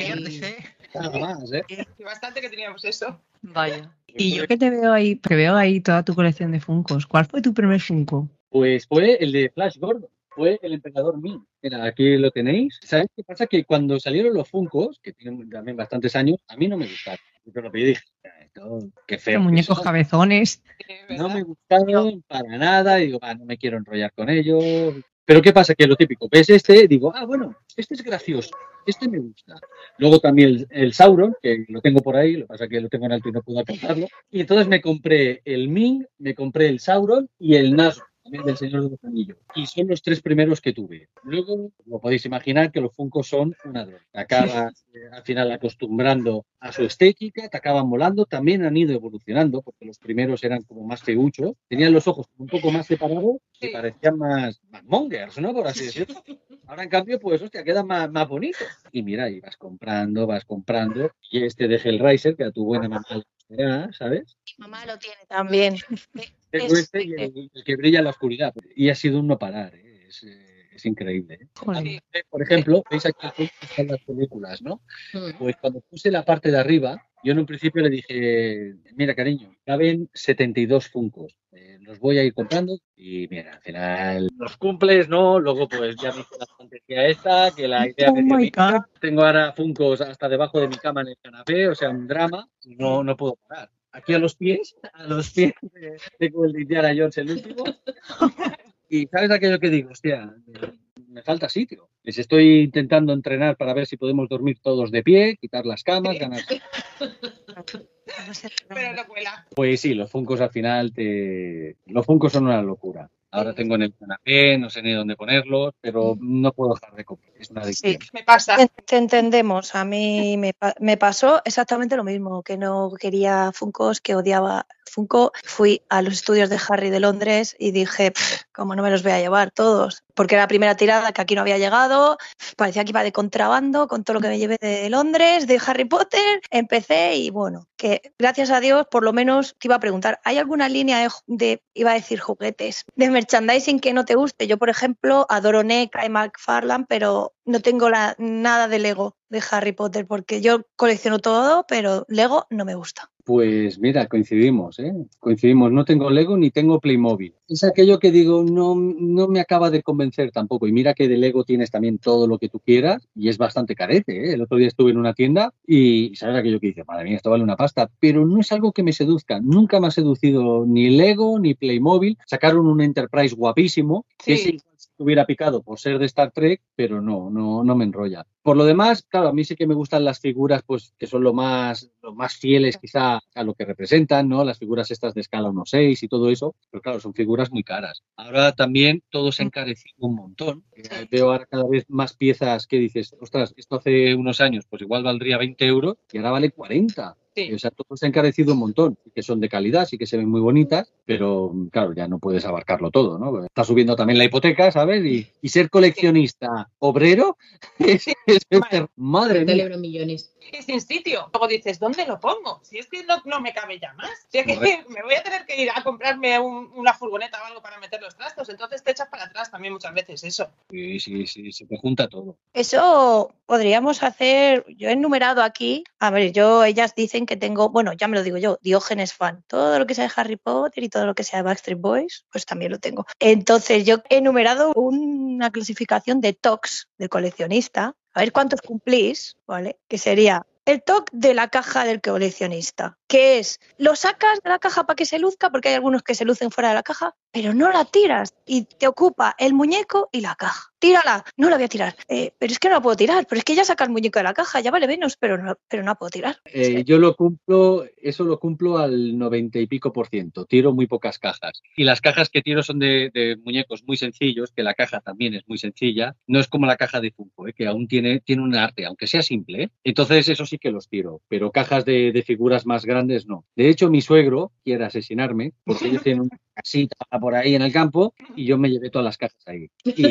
Nada más, ¿eh? Y bastante que teníamos eso. Vaya. Y yo que te veo ahí toda tu colección de Funkos. ¿Cuál fue tu primer Funko? Pues fue el de Flash Gordon, fue el Emperador Ming. Mira, aquí lo tenéis. ¿Sabes qué pasa? Que cuando salieron los Funkos, que tienen también bastantes años, a mí no me gustaron. Yo lo pedí y dije, esto, qué feo. Los muñecos cabezones. No me gustaron para nada. Y digo, no me quiero enrollar con ellos. Pero ¿qué pasa? Que lo típico, ves digo, bueno, este es gracioso, este me gusta. Luego también el Sauron, que lo tengo por ahí, lo que pasa es que lo tengo en alto y no puedo alcanzarlo. Y entonces me compré el Ming, me compré el Sauron y el Nazgûl, también del Señor de los Anillos. Y son los tres primeros que tuve. Luego, lo podéis imaginar que los Funkos son una droga. Te acabas al final acostumbrando a su estética, te acaban molando. También han ido evolucionando, porque los primeros eran como más feuchos. Tenían los ojos un poco más separados y parecían más mongers, ¿no? Por así decirlo. Ahora, en cambio, pues, hostia, queda más bonito. Y mira, y vas comprando. Y este de Hellraiser, que a tu buena mamá le gustará, ¿sabes? Mi mamá lo tiene también. Tengo este y el que brilla en la oscuridad. Y ha sido un no parar, ¿eh? Es increíble, ¿eh? Joder. Por ejemplo, veis aquí están las películas, ¿no? Pues cuando puse la parte de arriba, yo en un principio le dije, mira, cariño, caben 72 Funkos. Los voy a ir comprando y mira, al final los cumples, ¿no? Luego pues ya me hice la fantasía esta, que la idea me dio mi hija. Tengo ahora Funkos hasta debajo de mi cama en el canapé, o sea, un drama, y no puedo parar. Aquí a los pies tengo el de Indiana Jones, el último. Y ¿sabes aquello que digo? Hostia, me falta sitio. Les estoy intentando entrenar para ver si podemos dormir todos de pie, quitar las camas, ganar. Pero no cuela. Pues sí, los Funkos al final los Funkos son una locura. Ahora tengo en el canapé, no sé ni dónde ponerlos, pero no puedo dejar de comer. Es una adicción. Sí, me pasa. Te entendemos. A mí me pasó exactamente lo mismo, que no quería Funkos, que odiaba Funko. Fui a los estudios de Harry de Londres y dije, ¿cómo no me los voy a llevar todos? Porque era la primera tirada que aquí no había llegado, parecía que iba de contrabando con todo lo que me llevé de Londres, de Harry Potter. Empecé y bueno, que gracias a Dios, por lo menos te iba a preguntar, ¿hay alguna línea iba a decir juguetes, de merchandising que no te guste? Yo, por ejemplo, adoro NECA y McFarlane, pero no tengo nada de Lego de Harry Potter, porque yo colecciono todo, pero Lego no me gusta. Pues mira, coincidimos, ¿eh? Coincidimos. No tengo Lego ni tengo Playmobil. Es aquello que digo, no me acaba de convencer tampoco. Y mira que de Lego tienes también todo lo que tú quieras y es bastante carete, ¿eh? El otro día estuve en una tienda y sabes aquello que dices, madre mía, esto vale una pasta. Pero no es algo que me seduzca. Nunca me ha seducido ni Lego ni Playmobil. Sacaron un Enterprise guapísimo, que sí hubiera picado por ser de Star Trek, pero no me enrolla. Por lo demás, claro, a mí sí que me gustan las figuras, pues que son lo más fieles quizá a lo que representan, ¿no? Las figuras estas de escala 1.6 y todo eso, pero claro, son figuras muy caras. Ahora también todo se ha encarecido un montón. Veo ahora cada vez más piezas que dices, ostras, esto hace unos años pues igual valdría 20 euros y ahora vale 40. O sea, todo se ha encarecido un montón, que son de calidad, sí que se ven muy bonitas, pero claro, ya no puedes abarcarlo todo, ¿no? Está subiendo también la hipoteca, ¿sabes? Y ser coleccionista obrero es madre mía. Millones. Y sin sitio. Luego dices, ¿dónde lo pongo? Si es que no me cabe ya más. Si es que me voy a tener que ir a comprarme una furgoneta o algo para meter los trastos. Entonces te echas para atrás también muchas veces eso. Sí, se te junta todo. Eso podríamos hacer, yo he enumerado aquí, a ver, ellas dicen que tengo, bueno, ya me lo digo yo, Diógenes fan. Todo lo que sea de Harry Potter y todo lo que sea de Backstreet Boys, pues también lo tengo. Entonces yo he enumerado una clasificación de TOCs de coleccionista. A ver cuántos cumplís, ¿vale? Que sería el TOC de la caja del coleccionista, que es, lo sacas de la caja para que se luzca, porque hay algunos que se lucen fuera de la caja, pero no la tiras y te ocupa el muñeco y la caja. Tírala, no la voy a tirar, pero es que no la puedo tirar, pero es que ya saca el muñeco de la caja, ya vale menos, pero no la puedo tirar. Yo eso lo cumplo al 90 y pico %. Tiro muy pocas cajas. Y las cajas que tiro son de muñecos muy sencillos, que la caja también es muy sencilla. No es como la caja de Funko, que aún tiene un arte, aunque sea simple. Entonces, eso sí que los tiro. Pero cajas de figuras más grandes, no. De hecho, mi suegro quiere asesinarme, porque ellos tienen una casita por ahí en el campo y yo me llevé todas las cajas ahí.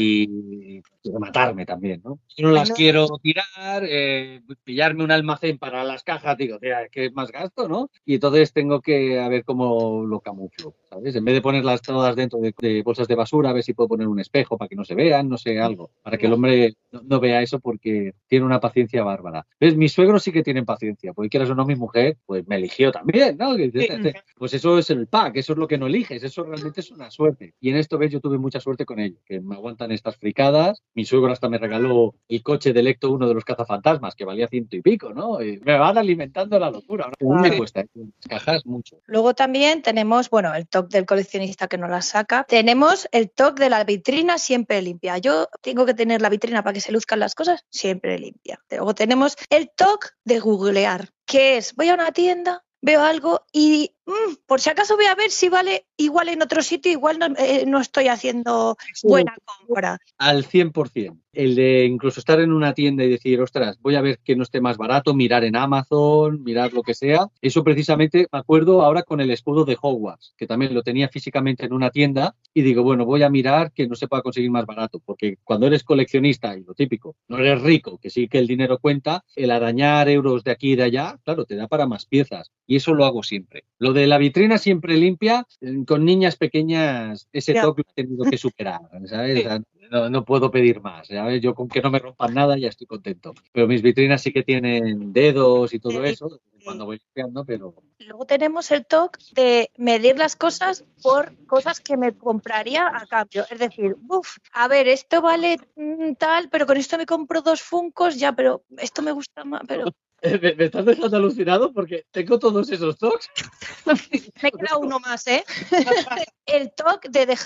Y quiere matarme también, ¿no? Yo no las quiero tirar, pillarme un almacén para las cajas, digo, tía, que es más gasto, ¿no? Y entonces tengo que a ver cómo lo camuflo, ¿sabes? En vez de ponerlas todas dentro de bolsas de basura, a ver si puedo poner un espejo para que no se vean, no sé, algo, para que el hombre no vea eso porque tiene una paciencia bárbara. ¿Ves? Mis suegros sí que tienen paciencia, porque quieras o no, mi mujer, pues me eligió también, ¿no? Pues eso es el pack, eso es lo que no eliges, eso realmente es una suerte. Y en esto, ¿ves? Yo tuve mucha suerte con ellos, que me aguantan estas fricadas. Mi suegro hasta me regaló el coche del Ecto 1 de los cazafantasmas, que valía 100 y pico, ¿no? Y me van alimentando la locura. Me cuesta cajas mucho. Luego también tenemos, bueno, el TOC del coleccionista que no la saca. Tenemos el TOC de la vitrina siempre limpia. Yo tengo que tener la vitrina para que se luzcan las cosas siempre limpia. Luego tenemos el TOC de googlear, que es, voy a una tienda, veo algo y por si acaso voy a ver si vale igual en otro sitio, igual no estoy haciendo buena compra. Al 100%. El de incluso estar en una tienda y decir, ostras, voy a ver que no esté más barato, mirar en Amazon, mirar lo que sea. Eso precisamente me acuerdo ahora con el escudo de Hogwarts, que también lo tenía físicamente en una tienda y digo, bueno, voy a mirar que no se pueda conseguir más barato, porque cuando eres coleccionista, y lo típico, no eres rico, que sí que el dinero cuenta, el arañar euros de aquí y de allá, claro, te da para más piezas y eso lo hago siempre. Lo de la vitrina siempre limpia, con niñas pequeñas, ese toque lo he tenido que superar, ¿sabes? No puedo pedir más, ¿sabes? Yo con que no me rompan nada ya estoy contento. Pero mis vitrinas sí que tienen dedos y todo eso, cuando voy limpiando, pero... Luego tenemos el TOC de medir las cosas por cosas que me compraría a cambio. Es decir, a ver, esto vale tal, pero con esto me compro 2 Funkos, ya, pero esto me gusta más, pero... Me estás dejando alucinado porque tengo todos esos TOCs. Me queda uno más, ¿eh? El TOC de dejar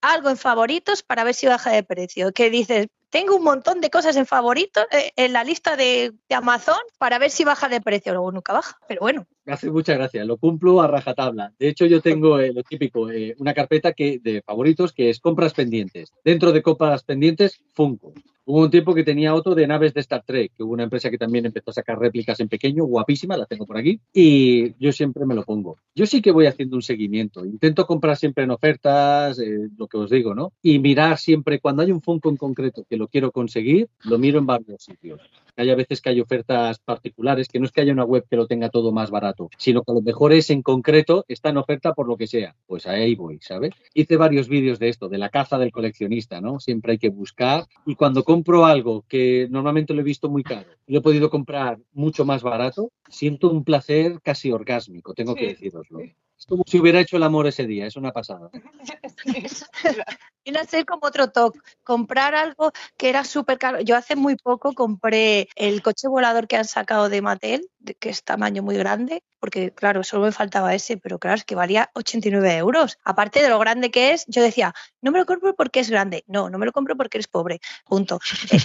algo en favoritos para ver si baja de precio. Que dices, tengo un montón de cosas en favoritos en la lista de Amazon para ver si baja de precio. Luego nunca baja, pero bueno. Me hace mucha gracia, lo cumplo a rajatabla. De hecho, yo tengo lo típico, una carpeta de favoritos que es compras pendientes. Dentro de compras pendientes, Funko. Hubo un tiempo que tenía otro de naves de Star Trek, que hubo una empresa que también empezó a sacar réplicas en pequeño, guapísima, la tengo por aquí, y yo siempre me lo pongo. Yo sí que voy haciendo un seguimiento. Intento comprar siempre en ofertas, lo que os digo, ¿no? Y mirar siempre, cuando hay un Funko en concreto que lo quiero conseguir, lo miro en varios sitios. Hay a veces que hay ofertas particulares, que no es que haya una web que lo tenga todo más barato, sino que a lo mejor es en concreto, está en oferta por lo que sea. Pues ahí voy, ¿sabes? Hice varios vídeos de esto, de la caza del coleccionista, ¿no? Siempre hay que buscar. Y cuando compro algo que normalmente lo he visto muy caro, lo he podido comprar mucho más barato, siento un placer casi orgásmico, tengo que deciroslo. Es como si hubiera hecho el amor ese día, es una pasada. Viene a ser como otro toque, comprar algo que era súper caro. Yo hace muy poco compré el coche volador que han sacado de Mattel, que es tamaño muy grande, porque claro, solo me faltaba ese, pero claro, es que valía 89 euros. Aparte de lo grande que es, yo decía, no me lo compro porque es grande, no me lo compro porque eres pobre, punto.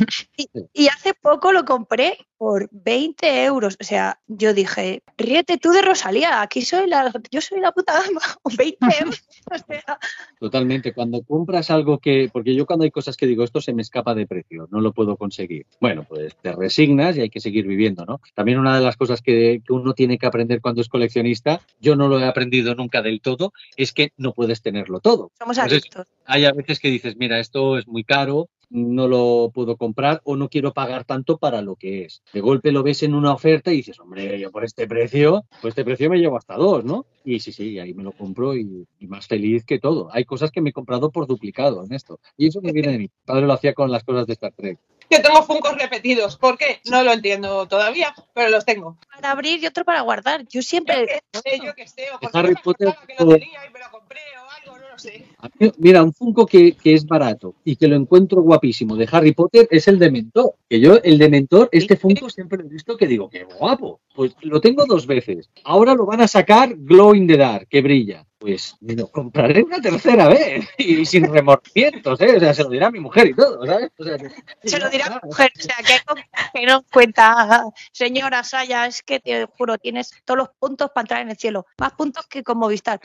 Y hace poco lo compré por 20 euros, o sea, yo dije, ríete tú de Rosalía, aquí yo soy la puta dama, 20 euros, o sea. Totalmente, cuando compras algo porque yo cuando hay cosas que digo, esto se me escapa de precio, no lo puedo conseguir. Bueno, pues te resignas y hay que seguir viviendo, ¿no? También una de las cosas que uno tiene que aprender cuando es coleccionista, yo no lo he aprendido nunca del todo, es que no puedes tenerlo todo. Somos adictos. Hay a veces que dices, mira, esto es muy caro, no lo puedo comprar o no quiero pagar tanto para lo que es. De golpe lo ves en una oferta y dices, hombre, yo por este precio me llevo hasta 2, ¿no? Y sí, ahí me lo compro y más feliz que todo. Hay cosas que me he comprado por duplicado en esto. Y eso me viene de mí. Mi padre lo hacía con las cosas de Star Trek. Yo tengo Funkos repetidos. ¿Por qué? No lo entiendo todavía, pero los tengo. Para abrir y otro para guardar. Yo siempre... Yo qué sé, o porque Harry Potter, que lo tenía y me lo compré o algo, no lo sé. Mira, un Funko que es barato y que lo encuentro guapísimo de Harry Potter es el Dementor. Que yo, el Dementor, este Funko siempre lo he visto que digo, qué guapo. Pues lo tengo 2 veces. Ahora lo van a sacar Glow in the Dark, que brilla. Pues me lo compraré una tercera vez y sin remordimientos, ¿eh? O sea, se lo dirá a mi mujer y todo, ¿sabes? O sea, se lo dirá a mi mujer, o sea, que no cuenta, señora Saya, es que te juro, tienes todos los puntos para entrar en el cielo, más puntos que con Movistar.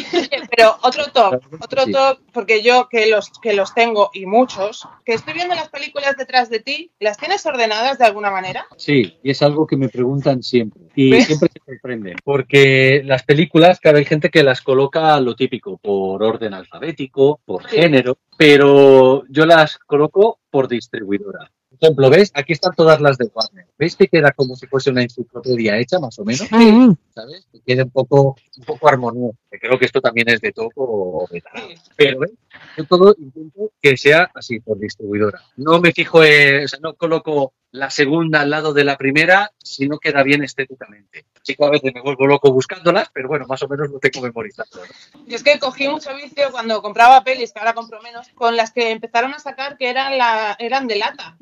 Pero otro top, porque yo que los tengo y muchos, que estoy viendo las películas detrás de ti, ¿las tienes ordenadas de alguna manera? Sí, y es algo que me preguntan siempre y siempre se sorprenden, porque las películas, claro, hay gente que las coloca lo típico, por orden alfabético, por género, pero yo las coloco por distribuidora. Por ejemplo, ¿ves? Aquí están todas las de Warner. ¿Veis que queda como si fuese una enciclopedia hecha, más o menos? ¿Sabes? Que queda un poco armonioso. Creo que esto también es de Topo o de Tarado. Pero, ¿ves? Yo todo intento que sea así, por distribuidora. No me fijo, no coloco la segunda al lado de la primera si no queda bien estéticamente. Chico, a veces me vuelvo loco buscándolas, pero bueno, más o menos lo tengo memorizado, ¿no? Yo es que cogí mucho vicio cuando compraba pelis, que ahora compro menos, con las que empezaron a sacar que eran de lata,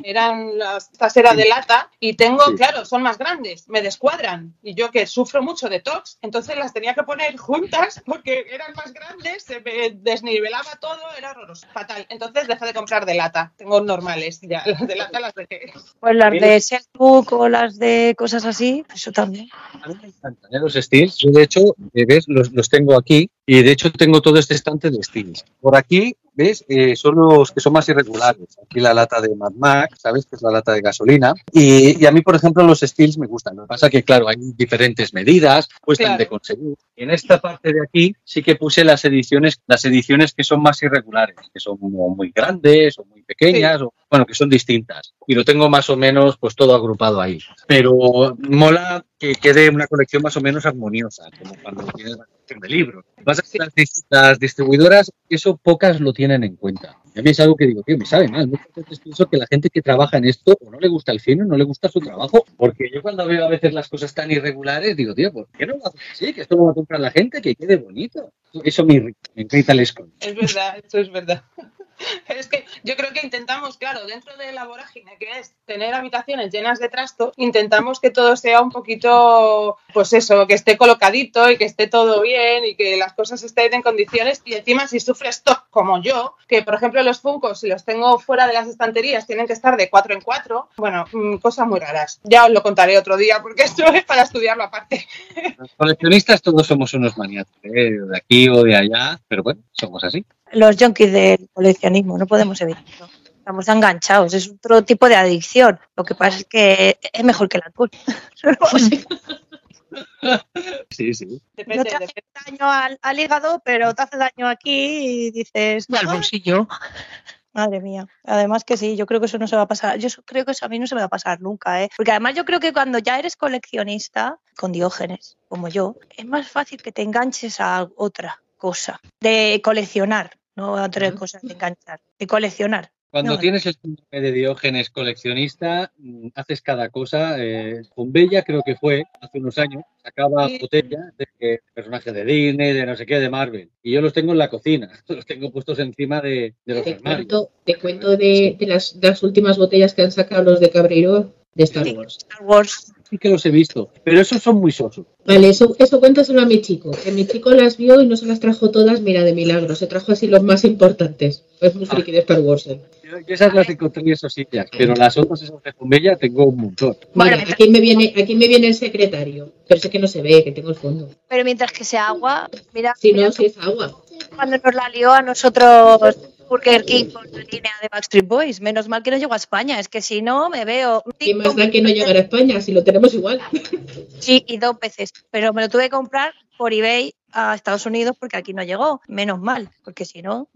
estas eran de lata y tengo, claro, son más grandes, me descuadran y yo que sufro mucho de TOC, entonces las tenía que poner juntas porque eran más grandes, se me desnivelaba todo, era horroroso, fatal. Entonces dejé de comprar de lata, tengo normales ya, las de lata las dejé. Pues las de Selbook o las de cosas así, eso también. A mí me encantan los Steels. Yo, de hecho, ¿ves? Los tengo aquí y, de hecho, tengo todo este estante de Steels. Por aquí, ¿ves? Son los que son más irregulares. Aquí la lata de Mad Max, ¿sabes? Que es la lata de gasolina. Y a mí, por ejemplo, los Steels me gustan. Lo que pasa es que, claro, hay diferentes medidas, cuestan de conseguir. Y en esta parte de aquí sí que puse las ediciones que son más irregulares, que son muy grandes o muy pequeñas, o, bueno, que son distintas. Y lo tengo más o menos pues todo agrupado ahí. Pero mola que quede una colección más o menos armoniosa, como cuando tienes una colección de libros. Lo que pasa es que las distribuidoras, eso pocas lo tienen en cuenta. Y a mí es algo que digo, tío, me sabe mal. Muchas veces pienso que la gente que trabaja en esto o no le gusta el cine, o no le gusta su trabajo, porque yo cuando veo a veces las cosas tan irregulares, digo, tío, ¿por qué no lo haces así? Que esto lo va a comprar la gente, que quede bonito. Eso me irrita el escondo. Es verdad, eso es verdad. Es que yo creo que intentamos, claro, dentro de la vorágine que es tener habitaciones llenas de trastos, intentamos que todo sea un poquito, pues eso, que esté colocadito y que esté todo bien y que las cosas estén en condiciones. Y encima, si sufres TOC como yo, que por ejemplo los Funkos, si los tengo fuera de las estanterías, tienen que estar de 4 en 4, bueno, cosas muy raras. Ya os lo contaré otro día porque esto es para estudiarlo aparte. Los coleccionistas todos somos unos maniáticos, de aquí o de allá, pero bueno, somos así. Los junkies del coleccionismo, no podemos evitarlo. Estamos enganchados, es otro tipo de adicción. Lo que pasa es que es mejor que el alcohol. Sí, sí. Depende, No te hace daño al hígado, pero te hace daño aquí y dices, Y al bolsillo. madre mía. Además que sí, yo creo que eso no se va a pasar. Yo creo que eso a mí no se me va a pasar nunca, ¿eh? Porque además yo creo que cuando ya eres coleccionista, con Diógenes, como yo, es más fácil que te enganches a otra cosa. De coleccionar, no a otra cosa de enganchar. De coleccionar. Cuando No, tienes el síndrome de Diógenes coleccionista, haces cada cosa. Con Bella creo que fue hace unos años, sacaba botellas de personajes de Disney, de no sé qué, de Marvel. Y yo los tengo en la cocina, los tengo puestos encima de los armarios. Te cuento de las últimas botellas que han sacado los de Cabreiro de Star Wars. Star Wars. Sí que los he visto, pero esos son muy sosos. Vale, eso cuéntaselo a mi chico, que mi chico las vio y no se las trajo todas, mira, de milagro, se trajo así los más importantes. Es muy friki de Star Wars. Yo esas las encontré sosillas, pero las otras, esas de Bella, tengo un montón. Mira, aquí me viene el secretario, pero sé que no se ve, que tengo el fondo. Pero mientras que sea agua, mira, Si no, si es agua. cuando nos la lió a nosotros Burger King con la línea de Backstreet Boys. Menos mal que no llegó a España, es que si no me veo... ¿Qué más da que no llegar a España si lo tenemos igual? Sí, y 2 veces, pero me lo tuve que comprar por eBay a Estados Unidos porque aquí no llegó, menos mal, porque si no...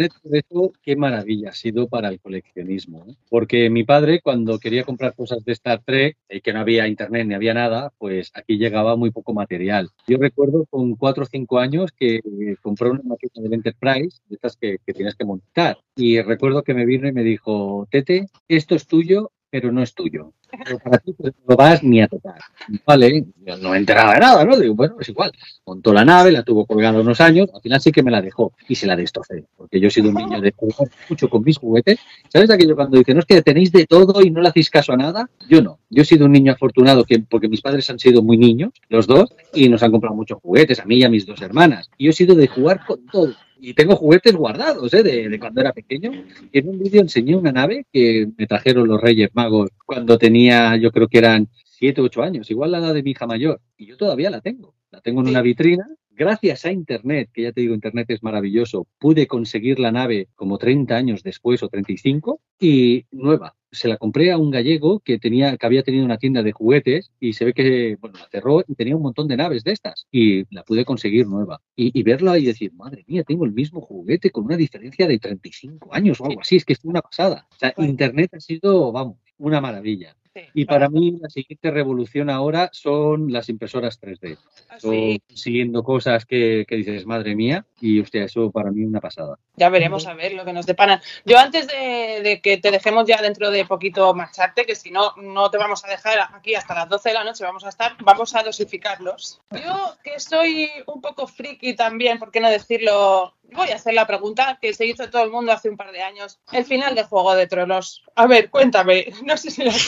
Eso, qué maravilla ha sido para el coleccionismo, ¿eh? Porque mi padre, cuando quería comprar cosas de Star Trek, y que no había internet ni había nada, pues aquí llegaba muy poco material. Yo recuerdo con 4 o 5 años que compré una máquina del Enterprise, de estas que tienes que montar, y recuerdo que me vino y me dijo, Tete, esto es tuyo, pero no es tuyo. Pero para ti pues, no lo vas ni a tocar. Vale, yo no me enteraba de nada, ¿no? Digo, bueno, es igual. Montó la nave, la tuvo colgada unos años, al final sí que me la dejó y se la destrocé, porque yo he sido un niño de jugar mucho con mis juguetes. ¿Sabes aquello cuando dicen, no es que tenéis de todo y no le hacéis caso a nada? Yo no. Yo he sido un niño afortunado porque mis padres han sido muy niños, los dos, y nos han comprado muchos juguetes, a mí y a mis 2 hermanas. Y yo he sido de jugar con todo. Y tengo juguetes guardados, de cuando era pequeño. Y en un vídeo enseñé una nave que me trajeron los Reyes Magos cuando tenía, yo creo que eran 7 o 8 años, igual la edad de mi hija mayor. Y yo todavía la tengo. La tengo en una vitrina. Gracias a Internet, que ya te digo, Internet es maravilloso, pude conseguir la nave como 30 años después o 35 y nueva. Se la compré a un gallego que había tenido una tienda de juguetes y se ve que, bueno, la cerró y tenía un montón de naves de estas y la pude conseguir nueva. Y verla y decir, madre mía, tengo el mismo juguete con una diferencia de 35 años o algo así, es que es una pasada. O sea, Internet ha sido, vamos, una maravilla. Y para mí la siguiente revolución ahora son las impresoras 3D. Estoy siguiendo cosas que dices, madre mía, y hostia, eso para mí es una pasada. Ya veremos a ver lo que nos deparan. Yo antes de que te dejemos ya dentro de poquito marcharte, que si no, no te vamos a dejar aquí hasta las 12 de la noche, vamos a dosificarlos. Yo que soy un poco friki también, ¿por qué no decirlo? Voy a hacer la pregunta que se hizo todo el mundo hace un par de años. El final de Juego de Tronos. A ver, cuéntame. No sé si la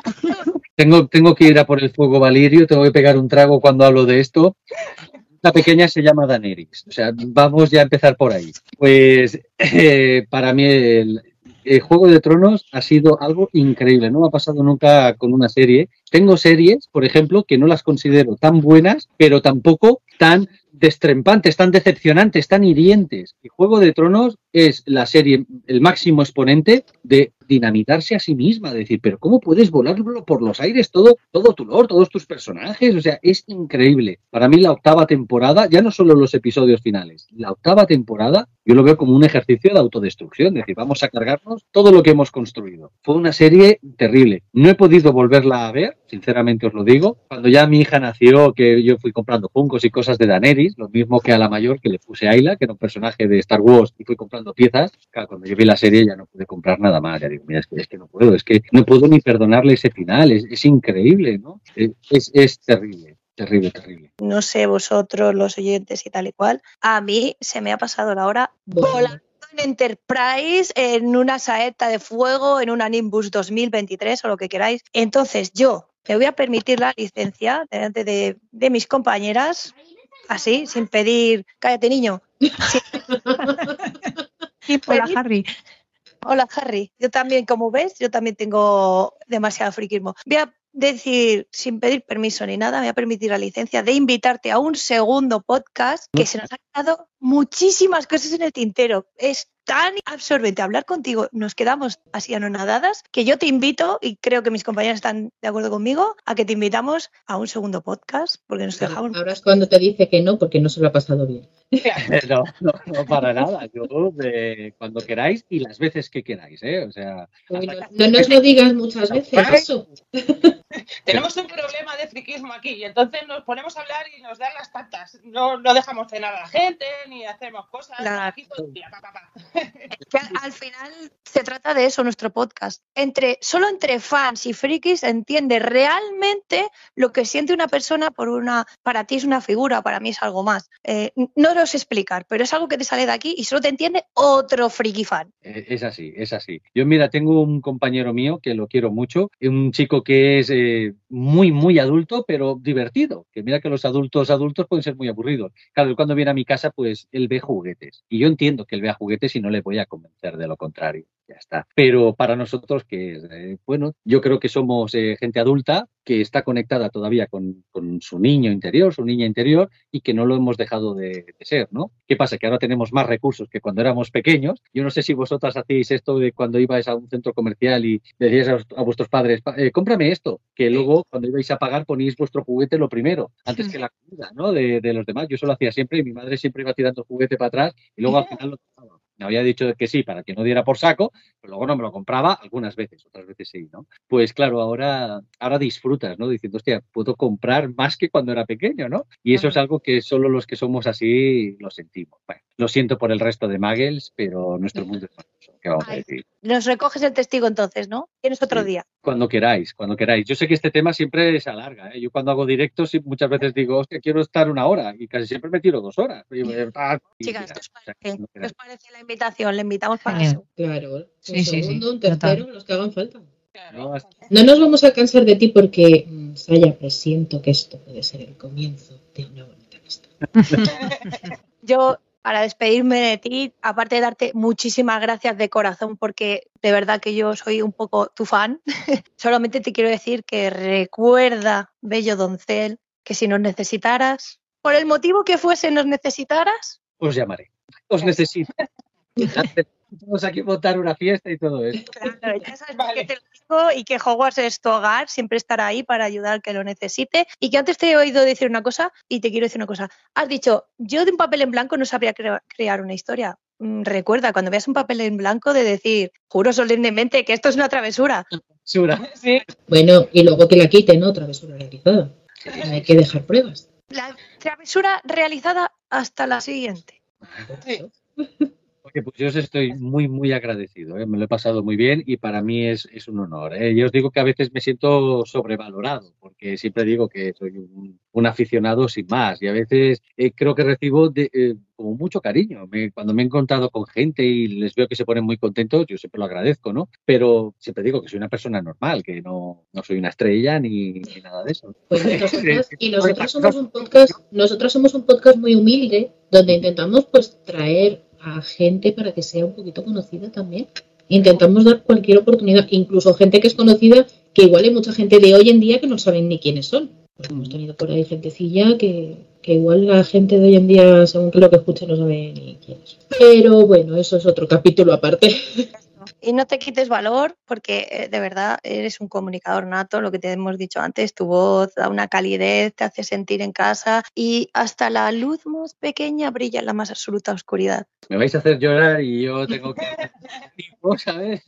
tengo. Tengo que ir a por el fuego Valirio, tengo que pegar un trago cuando hablo de esto. La pequeña se llama Daenerys. O sea, vamos ya a empezar por ahí. Pues para mí el Juego de Tronos ha sido algo increíble. No me ha pasado nunca con una serie. Tengo series, por ejemplo, que no las considero tan buenas, pero tampoco tan destrempantes, tan decepcionantes, tan hirientes. Y Juego de Tronos es la serie, el máximo exponente de dinamitarse a sí misma, de decir, pero ¿cómo puedes volarlo por los aires todo tu lore, todos tus personajes? O sea, es increíble. Para mí la 8ª temporada, ya no solo los episodios finales, la 8ª temporada yo lo veo como un ejercicio de autodestrucción, es decir, vamos a cargarnos todo lo que hemos construido. Fue una serie terrible. No he podido volverla a ver, sinceramente os lo digo. Cuando ya mi hija nació, que yo fui comprando Funkos y cosas de Daenerys, lo mismo que a la mayor, que le puse Ayla, que era un personaje de Star Wars, y fui comprando piezas. Claro, cuando yo vi la serie ya no pude comprar nada más. Ya digo, mira, es que no puedo ni perdonarle ese final. Es increíble, ¿no? Es terrible. Terrible, terrible. No sé vosotros, los oyentes y tal y cual, a mí se me ha pasado la hora volando Enterprise, en una saeta de fuego, en una Nimbus 2023 o lo que queráis. Entonces yo me voy a permitir la licencia delante de mis compañeras, así, sin pedir, cállate niño. Sin Hola, pedir- Harry. Hola, Harry. Yo también, como ves, yo también tengo demasiado friquismo. Voy a decir, sin pedir permiso ni nada, me voy a permitir la licencia de invitarte a un segundo podcast que se nos ha quedado muchísimas cosas en el tintero. Es tan absorbente hablar contigo, nos quedamos así anonadadas, que yo te invito, y creo que mis compañeros están de acuerdo conmigo, a que te invitamos a un segundo podcast, porque nos dejamos... Ahora es cuando te dice que no, porque no se lo ha pasado bien. No, para nada. Yo, cuando queráis y las veces que queráis, ¿eh? O sea, No nos lo digas muchas veces eso. Tenemos un problema de friquismo aquí y entonces nos ponemos a hablar y nos dan las patas. No dejamos cenar a la gente ni hacemos cosas. Claro. Aquí todo el día, Que al final se trata de eso nuestro podcast. Solo entre fans y frikis se entiende realmente lo que siente una persona por para ti es una figura, para mí es algo más. No lo sé explicar, pero es algo que te sale de aquí y solo te entiende otro friki fan. es así, es así. Yo, mira, tengo un compañero mío que lo quiero mucho, un chico que es muy, muy adulto, pero divertido. Que mira que los adultos pueden ser muy aburridos. Claro, él cuando viene a mi casa, pues él ve juguetes. Y yo entiendo que él vea juguetes y no le voy a convencer de lo contrario. Ya está. Pero para nosotros, que es, bueno, yo creo que somos gente adulta que está conectada todavía con su niño interior, su niña interior, y que no lo hemos dejado de ser, ¿no? ¿Qué pasa? Que ahora tenemos más recursos que cuando éramos pequeños. Yo no sé si vosotras hacéis esto de cuando ibais a un centro comercial y decíais a vuestros padres, cómprame esto, que luego cuando ibais a pagar ponéis vuestro juguete lo primero, antes que la comida, ¿no? De los demás. Yo eso lo hacía siempre y mi madre siempre iba tirando el juguete para atrás y luego al final lo tomaba. Me había dicho que sí para que no diera por saco, pero luego no me lo compraba algunas veces, otras veces sí, ¿no? Pues claro, ahora disfrutas, ¿no? Diciendo, hostia, puedo comprar más que cuando era pequeño, ¿no? Y eso es algo que solo los que somos así lo sentimos. Bueno, lo siento por el resto de muggles, pero nuestro mundo es maravilloso. ¿Qué vamos a decir? Nos recoges el testigo entonces, ¿no? Tienes otro día. Cuando queráis, cuando queráis. Yo sé que este tema siempre se alarga, ¿eh? Yo cuando hago directos muchas veces digo, hostia, quiero estar 1 hora y casi siempre me tiro 2 horas. Chicas, ¿qué os parece la invitación? Le invitamos para Genial. eso. Claro, un Sí, segundo, un total. tercero, los que hagan falta. No, No nos vamos a cansar de ti porque, Saya, presiento que esto puede ser el comienzo de una bonita amistad. Yo, para despedirme de ti, aparte de darte muchísimas gracias de corazón, porque de verdad que yo soy un poco tu fan, solamente te quiero decir que recuerda, bello doncel, que si nos necesitaras, por el motivo que fuese nos necesitaras, os llamaré. Os necesito. Vamos aquí a montar una fiesta y todo eso. claro, ya sabes Vale. que te lo digo y que Hogwarts es tu hogar, siempre estará ahí para ayudar al que lo necesite. Y que antes te he oído decir una cosa y te quiero decir una cosa. Has dicho, yo de un papel en blanco no sabría crear una historia. Recuerda, cuando veas un papel en blanco, de decir, juro solemnemente que esto es una travesura. Sura. Sí. Bueno, y luego que la quiten, ¿no? Travesura realizada. Hay que dejar pruebas. La travesura realizada hasta la siguiente. Sí. Oye, pues yo os estoy muy, muy agradecido, ¿eh? Me lo he pasado muy bien y para mí es un honor, ¿eh? Yo os digo que a veces me siento sobrevalorado, porque siempre digo que soy un aficionado sin más y a veces creo que recibo como mucho cariño. Cuando me he encontrado con gente y les veo que se ponen muy contentos, yo siempre lo agradezco, ¿no? Pero siempre digo que soy una persona normal, que no soy una estrella ni nada de eso. Pues nosotros somos un podcast muy humilde, donde intentamos pues traer a gente para que sea un poquito conocida también. Intentamos dar cualquier oportunidad, incluso gente que es conocida, que igual hay mucha gente de hoy en día que no saben ni quiénes son. Pues hemos tenido por ahí gentecilla que igual la gente de hoy en día, según que lo que escucha, no sabe ni quiénes. Pero bueno, eso es otro capítulo aparte. Y no te quites valor porque de verdad eres un comunicador nato, lo que te hemos dicho antes, tu voz da una calidez, te hace sentir en casa y hasta la luz más pequeña brilla en la más absoluta oscuridad. Me vais a hacer llorar y yo tengo que... ¿sabes?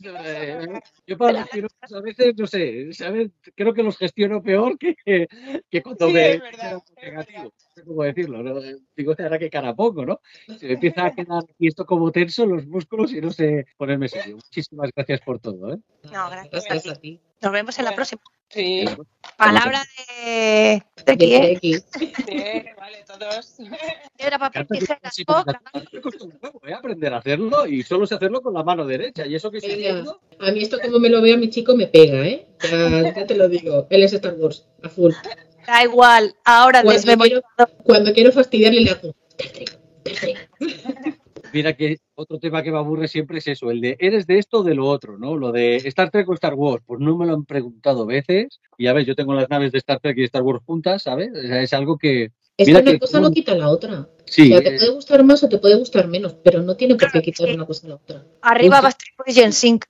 Yo para los tiros a veces, no sé, ¿sabes? Creo que los gestiono peor que cuando Sí, me... es verdad, es negativo. sé cómo decirlo, ¿no? Digo, ahora que cara pongo, ¿no? Se me empieza a quedar aquí esto como tenso, los músculos y no sé ponerme serio. Muchísimas gracias por todo, ¿eh? No, gracias a ti. Nos vemos en la próxima. Sí. Palabra de De quién. X. Sí, vale, todos. Piedra, papel, Carta que tijeras, sí, boca. me costó un huevo, aprender a hacerlo y solo sé hacerlo con la mano derecha. Y eso que soy Mira, zurdo, a mí esto como me lo veo mi chico me pega, ¿eh? Ya te lo digo. Él es Star Wars, a full. Da igual, ahora desmemorizado. Cuando quiero fastidiarle le hago Star Trek, Star Trek. mira que otro tema que me aburre siempre es eso, el de ¿eres de esto o de lo otro? ¿No? Lo de Star Trek o Star Wars, pues no me lo han preguntado veces. Y a ver, yo tengo las naves de Star Trek y Star Wars juntas, ¿sabes? O sea, es algo que... Es mira que una que cosa no quita la otra. sí, O sea, te puede gustar más o te puede gustar menos, pero no tiene por qué Claro, quitar sí. una cosa a la otra. Arriba Backstreet Boys y NSYNC.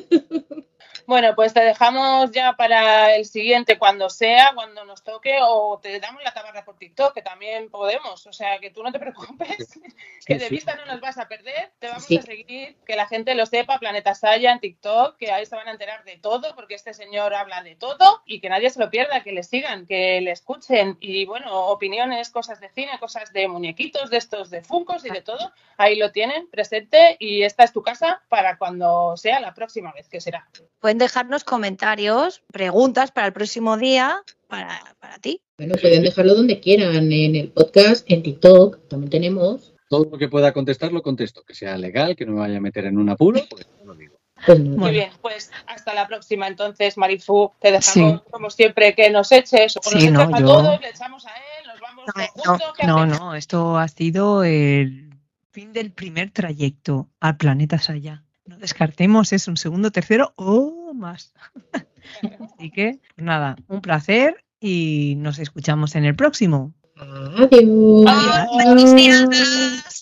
Bueno, pues te dejamos ya para el siguiente, cuando sea, cuando nos toque, o te damos la tabarra por TikTok, que también podemos. O sea, que tú no te preocupes, que de vista no nos vas a perder. Te vamos a seguir, que la gente lo sepa, Planeta Saya en TikTok, que ahí se van a enterar de todo, porque este señor habla de todo, y que nadie se lo pierda, que le sigan, que le escuchen. Y bueno, opiniones, cosas de cine, cosas de muñequitos, de estos de Funkos y de todo. Ahí lo tienen presente, y esta es tu casa para cuando sea la próxima vez, que será. Pueden dejarnos comentarios, preguntas para el próximo día, para ti. Bueno, pueden dejarlo donde quieran, en el podcast, en TikTok, también tenemos. todo lo que pueda contestar lo contesto, que sea legal, que no me vaya a meter en un apuro, pues no lo digo. Pues no. Muy bien, pues hasta la próxima. Entonces, Marifu, te dejamos como siempre que nos eches o nos echas a todos, le echamos a él, nos vamos juntos. No, esto ha sido el fin del primer trayecto al planeta Saya. No descartemos, es un segundo, tercero o más. Así que, nada, un placer y nos escuchamos en el próximo. Adiós. ¡Feliz día!